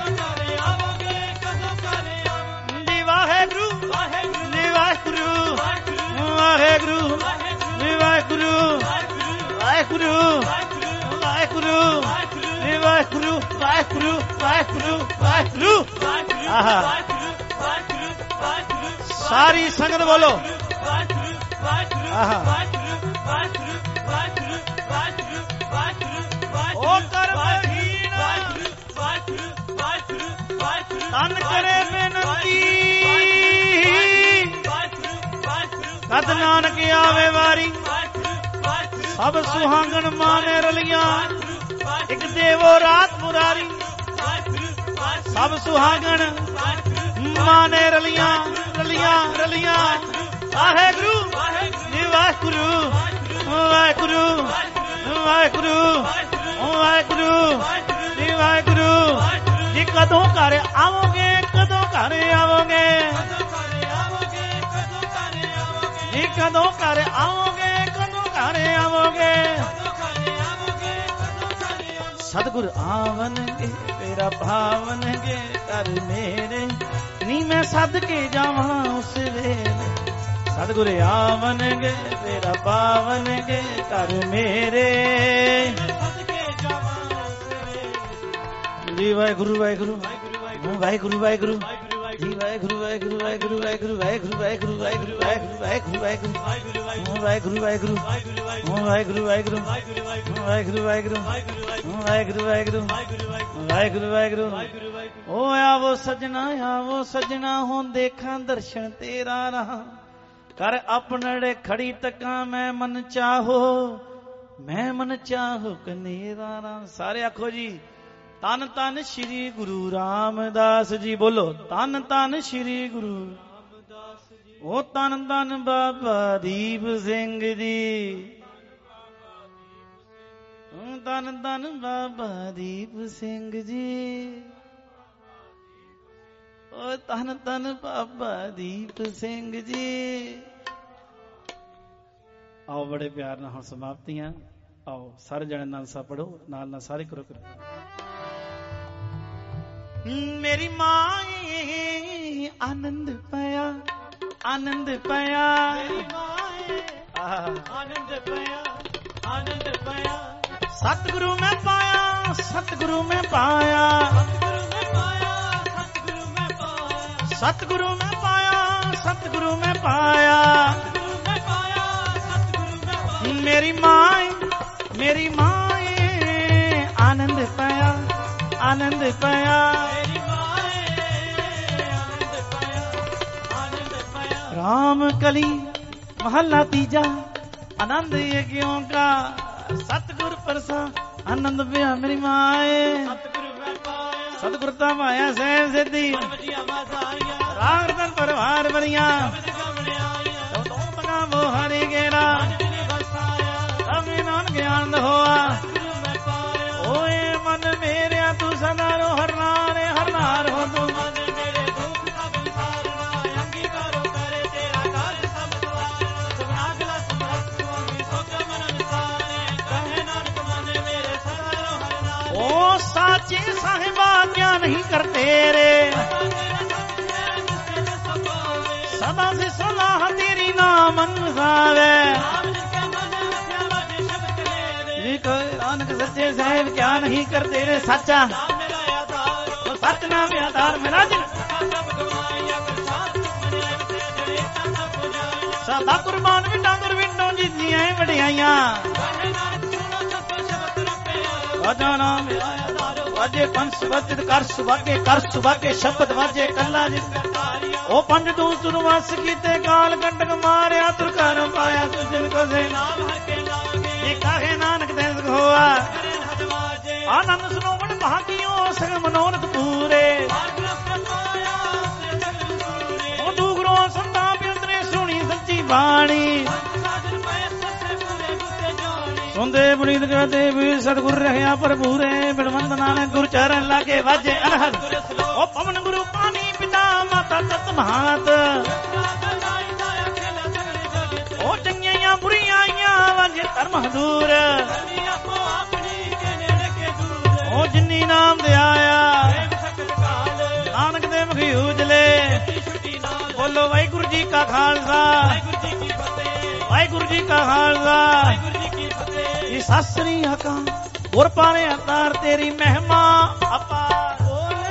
ਜੀ। ਵਾਹਿਗੁਰੂ ਜੀ ਵਾਹਿਗੁਰੂ ਵਾਹਿਗੁਰੂ ਜੀ ਵਾਹਿਗੁਰੂ ਵਾਹਿਗੁਰੂ ਵਾਹਿਗੁਰੂ ਜੀ ਵਾਹਿਗੁਰੂ ਵਾਹਿਗੁਰੂ ਵਾਹਿਗੁਰੂ ਵਾਹਿਗੁਰੂ। ਸਾਰੀ ਸੰਗਤ ਬੋਲੋ ਉਹ ਕਰ ਤਨ ਕਰੇ ਬੇਨਤੀ, ਕਦ ਨਾਨਕ ਆਵੇ ਵਾਰੀ। ਸਭ ਸੁਹਾਗਣ ਮਾਨੇ ਰਲੀਆਂ, ਇੱਕ ਦੇਵੋ ਰਾਤ ਮੁਰਾਰੀ। ਸਭ ਸੁਹਾਗਣ ਮਾਨੇ ਰਲੀਆਂ, ਰਲੀਆਂ ਰਲੀਆਂ। ਵਾਹਿਗੁਰੂ ਜੀ ਵਾਹਿਗੁਰੂ ਵਾਹਿਗੁਰੂ ਵਾਹਿਗੁਰੂ ਵਾਹਿਗੁਰੂ ਜੀ ਵਾਹਿਗੁਰੂ ਜੀ। ਕਦੋਂ ਘਰ ਆਵੋਗੇ, ਕਦੋਂ ਘਰ ਆਵੋਗੇ ਜੀ, ਕਦੋਂ ਘਰ ਆਵੋਗੇ, ਕਦੋਂ ਘਰ ਆਵੋਗੇ। ਸਤਿਗੁਰ ਆਵਣਗੇ ਫੇਰਾ ਪਾਵਣਗੇ ਕਰ ਮੇਰੇ, ਨੀ ਮੈਂ ਸੱਦ ਕੇ ਜਾਵਾਂ ਉਸ ਵੇਲੇ। ਸਤਿਗੁਰ ਆਵਣਗੇ ਫੇਰਾ ਪਾਵਣਗੇ ਕਰ ਮੇਰੇ ਜੀ। ਵਾਹਿਗੁਰੂ ਵਾਹਿਗੁਰੂ ਵਾਹਿਗੁਰੂ ਵਾਹਿਗੁਰੂ ਜੀ, ਵਾਹਿਗੁਰੂ ਵਾਹਿਗੁਰੂ ਵਾਹਿਗੁਰੂ ਵਾਹਿਗੁਰੂ ਵਾਹਿਗੁਰੂ ਵਾਹਿਗੁਰੂ ਵਾਹਿਗੁਰੂ ਵਾਹਿਗੁਰੂ ਵਾਹਿਗੁਰੂ ਵਾਹਿਗੁਰੂ ਵਾਹਿਗੁਰੂ ਵਾਹਿਗੁਰੂ ਵਾਹਿਗੁਰੂ ਵਾਹਿਗੁਰੂ ਵਾਹਿਗੁਰੂ ਵਾਹਿਗੁਰੂ ਵਾਹਿਗੁਰੂ ਵਾਹਿਗੁਰੂ ਵਾਹਿਗੁਰੂ। ਓ ਆਵੋ ਸਜਣਾ, ਆਵੋ ਸਜਣਾ, ਹੁਣ ਦੇਖਾਂ ਦਰਸ਼ਨ ਤੇਰਾ ਰਹਾ। ਕਰ ਆਪਣੜੇ ਖੜੀ ਤੱਕਾਂ ਮੈਂ ਮਨ ਚਾਹੋ, ਮੈਂ ਮਨ ਚਾਹੋ ਕਨੇਰਾ ਰਾਮ। ਸਾਰੇ ਆਖੋ ਜੀ, ਤਨ ਤਨ ਸ਼੍ਰੀ ਗੁਰੂ ਰਾਮਦਾਸ ਜੀ। ਬੋਲੋ, ਤਨ ਤਨ ਸ਼੍ਰੀ ਗੁਰੂ ਰਾਮਦਾਸ ਜੀ। ਉਹ ਤਨ ਤਨ ਬਾਬਾ ਦੀਪ ਸਿੰਘ ਜੀ, ਤਨ ਤਨ ਬਾਬਾ ਦੀਪ ਸਿੰਘ ਜੀ। ਉਹ ਤਨ ਤਨ ਬਾਬਾ ਦੀਪ ਸਿੰਘ ਜੀ। ਆਓ ਬੜੇ ਪਿਆਰ ਨਾਲ ਹੁਣ ਸਮਾਪਤੀਆਂ। ਆਓ ਸਾਰੇ ਜਣੇ ਨਾਲ ਸਾ ਪੜੋ, ਨਾਲ ਨਾਲ ਸਾਰੇ ਕਰੋ ਕਰੋ। ਮੇਰੀ ਮਾਂ ਆਨੰਦ ਪਿਆ, ਆਨੰਦ ਪਿਆ, ਆਨੰਦ ਪਿਆ, ਆਨੰਦ ਪਿਆ। ਸਤਿਗੁਰੂ ਮੈਂ ਪਾਇਆ, ਸਤਿਗੁਰੂ ਮੈਂ ਪਾਇਆ, ਸਤਿਗੁਰੂ ਮੈਂ ਪਾਇਆ, ਸਤਿਗੁਰੂ ਮੈਂ ਪਾਇਆ। ਮੇਰੀ ਮਾਂ, ਮੇਰੀ ਮਾਂ ਆਨੰਦ ਪਿਆ, ਆਨੰਦ ਪਿਆ। राम कली महला तीजा आनंद यज्ञों का सतगुर प्रसा ਆਨੰਦ ਪਿਆ ਮੇਰੀ ਮਾਏ ਸਤਿਗੁਰ ਤਾਂ ਮਾਇਆ ਸਹਿਬ ਸਿੱਧੀ ਰਾਗ ਰਤਨ ਪਰਵਾਰ ਬਰੀਆਂ ਤਗਾ ਮੋ ਹਰੀ ਗੇਰਾ ਅਮੀ ਨਾਨਕ ਆਨੰਦ ਹੋਆ ਓਏ ਮਨ ਮੇਰਿਆ ਤੂੰ ਸਦਾ ਰੋ ਹਰਨਾਰ ਹਰਨਾਰ ਹੋ ਤੂੰ ओ साचे साहिबा क्या नहीं करते रे सदा से सलाह तेरी नाम अनुसावे नानक सच्चे साहिब क्या नहीं करते रे सच्चा सच नाम आधार मेरा सदा कुर्बान विंडा गुरविंडो जीतियां वडियाइयां वाजे पंच वजद कर सुभागे कर सुभागे शब्द वाजे कला जी ओ पंज दूसर वस कीते काल कंटक मारिया तुरकार पाया तुझन को से ये काहे नानक दे होआ आनंद सुनोवन भागियो संग मनोरथ पूरे ओ दूगरो संता पिंदरे सुनी सच्ची बाणी सुनते पुनीत कहते भी सतगुर रहा प्रभुरे बिड़वंद नानक गुरु चरण लागे वाजे अनहद ओ पवन गुरु पानी पिता माता तत महात ओ चंगियां बुरियां वाजे धर्म हदूर ओ जिन्नी नाम दे आया नानक दे मुख उजले बोलो वाहिगुरु जी का खालसा वाहिगुरु जी का खालसा सत श्री अकाल गुर पाने अवतार तेरी महिमा अपार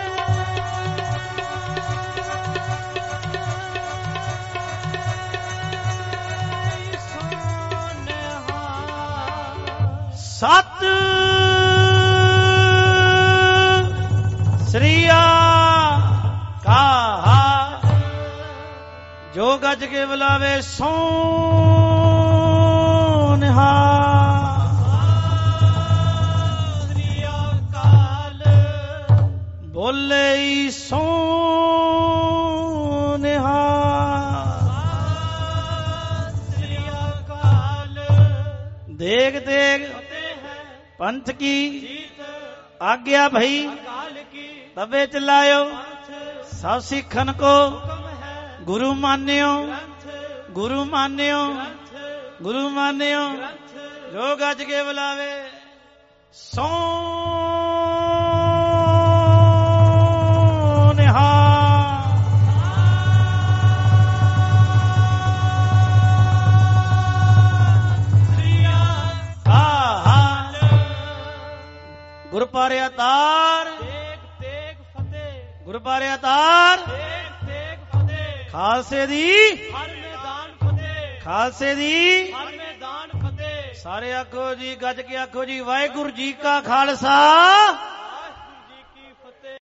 सत श्री अकाल जो गज के बुलावे सो निहाल बोले सो देख देख पंथ की आज्ञा भई तबे चलायो सब सिखन को गुरु मान्यो गुरु मान्यो गुरु मान्यो जो गज के बुलावे सो गुरु पारे अतार गुरु पारे अतार खालसे दी खालसे दी सारे आखो जी गज के आखो जी वाहिगुरु जी का खालसा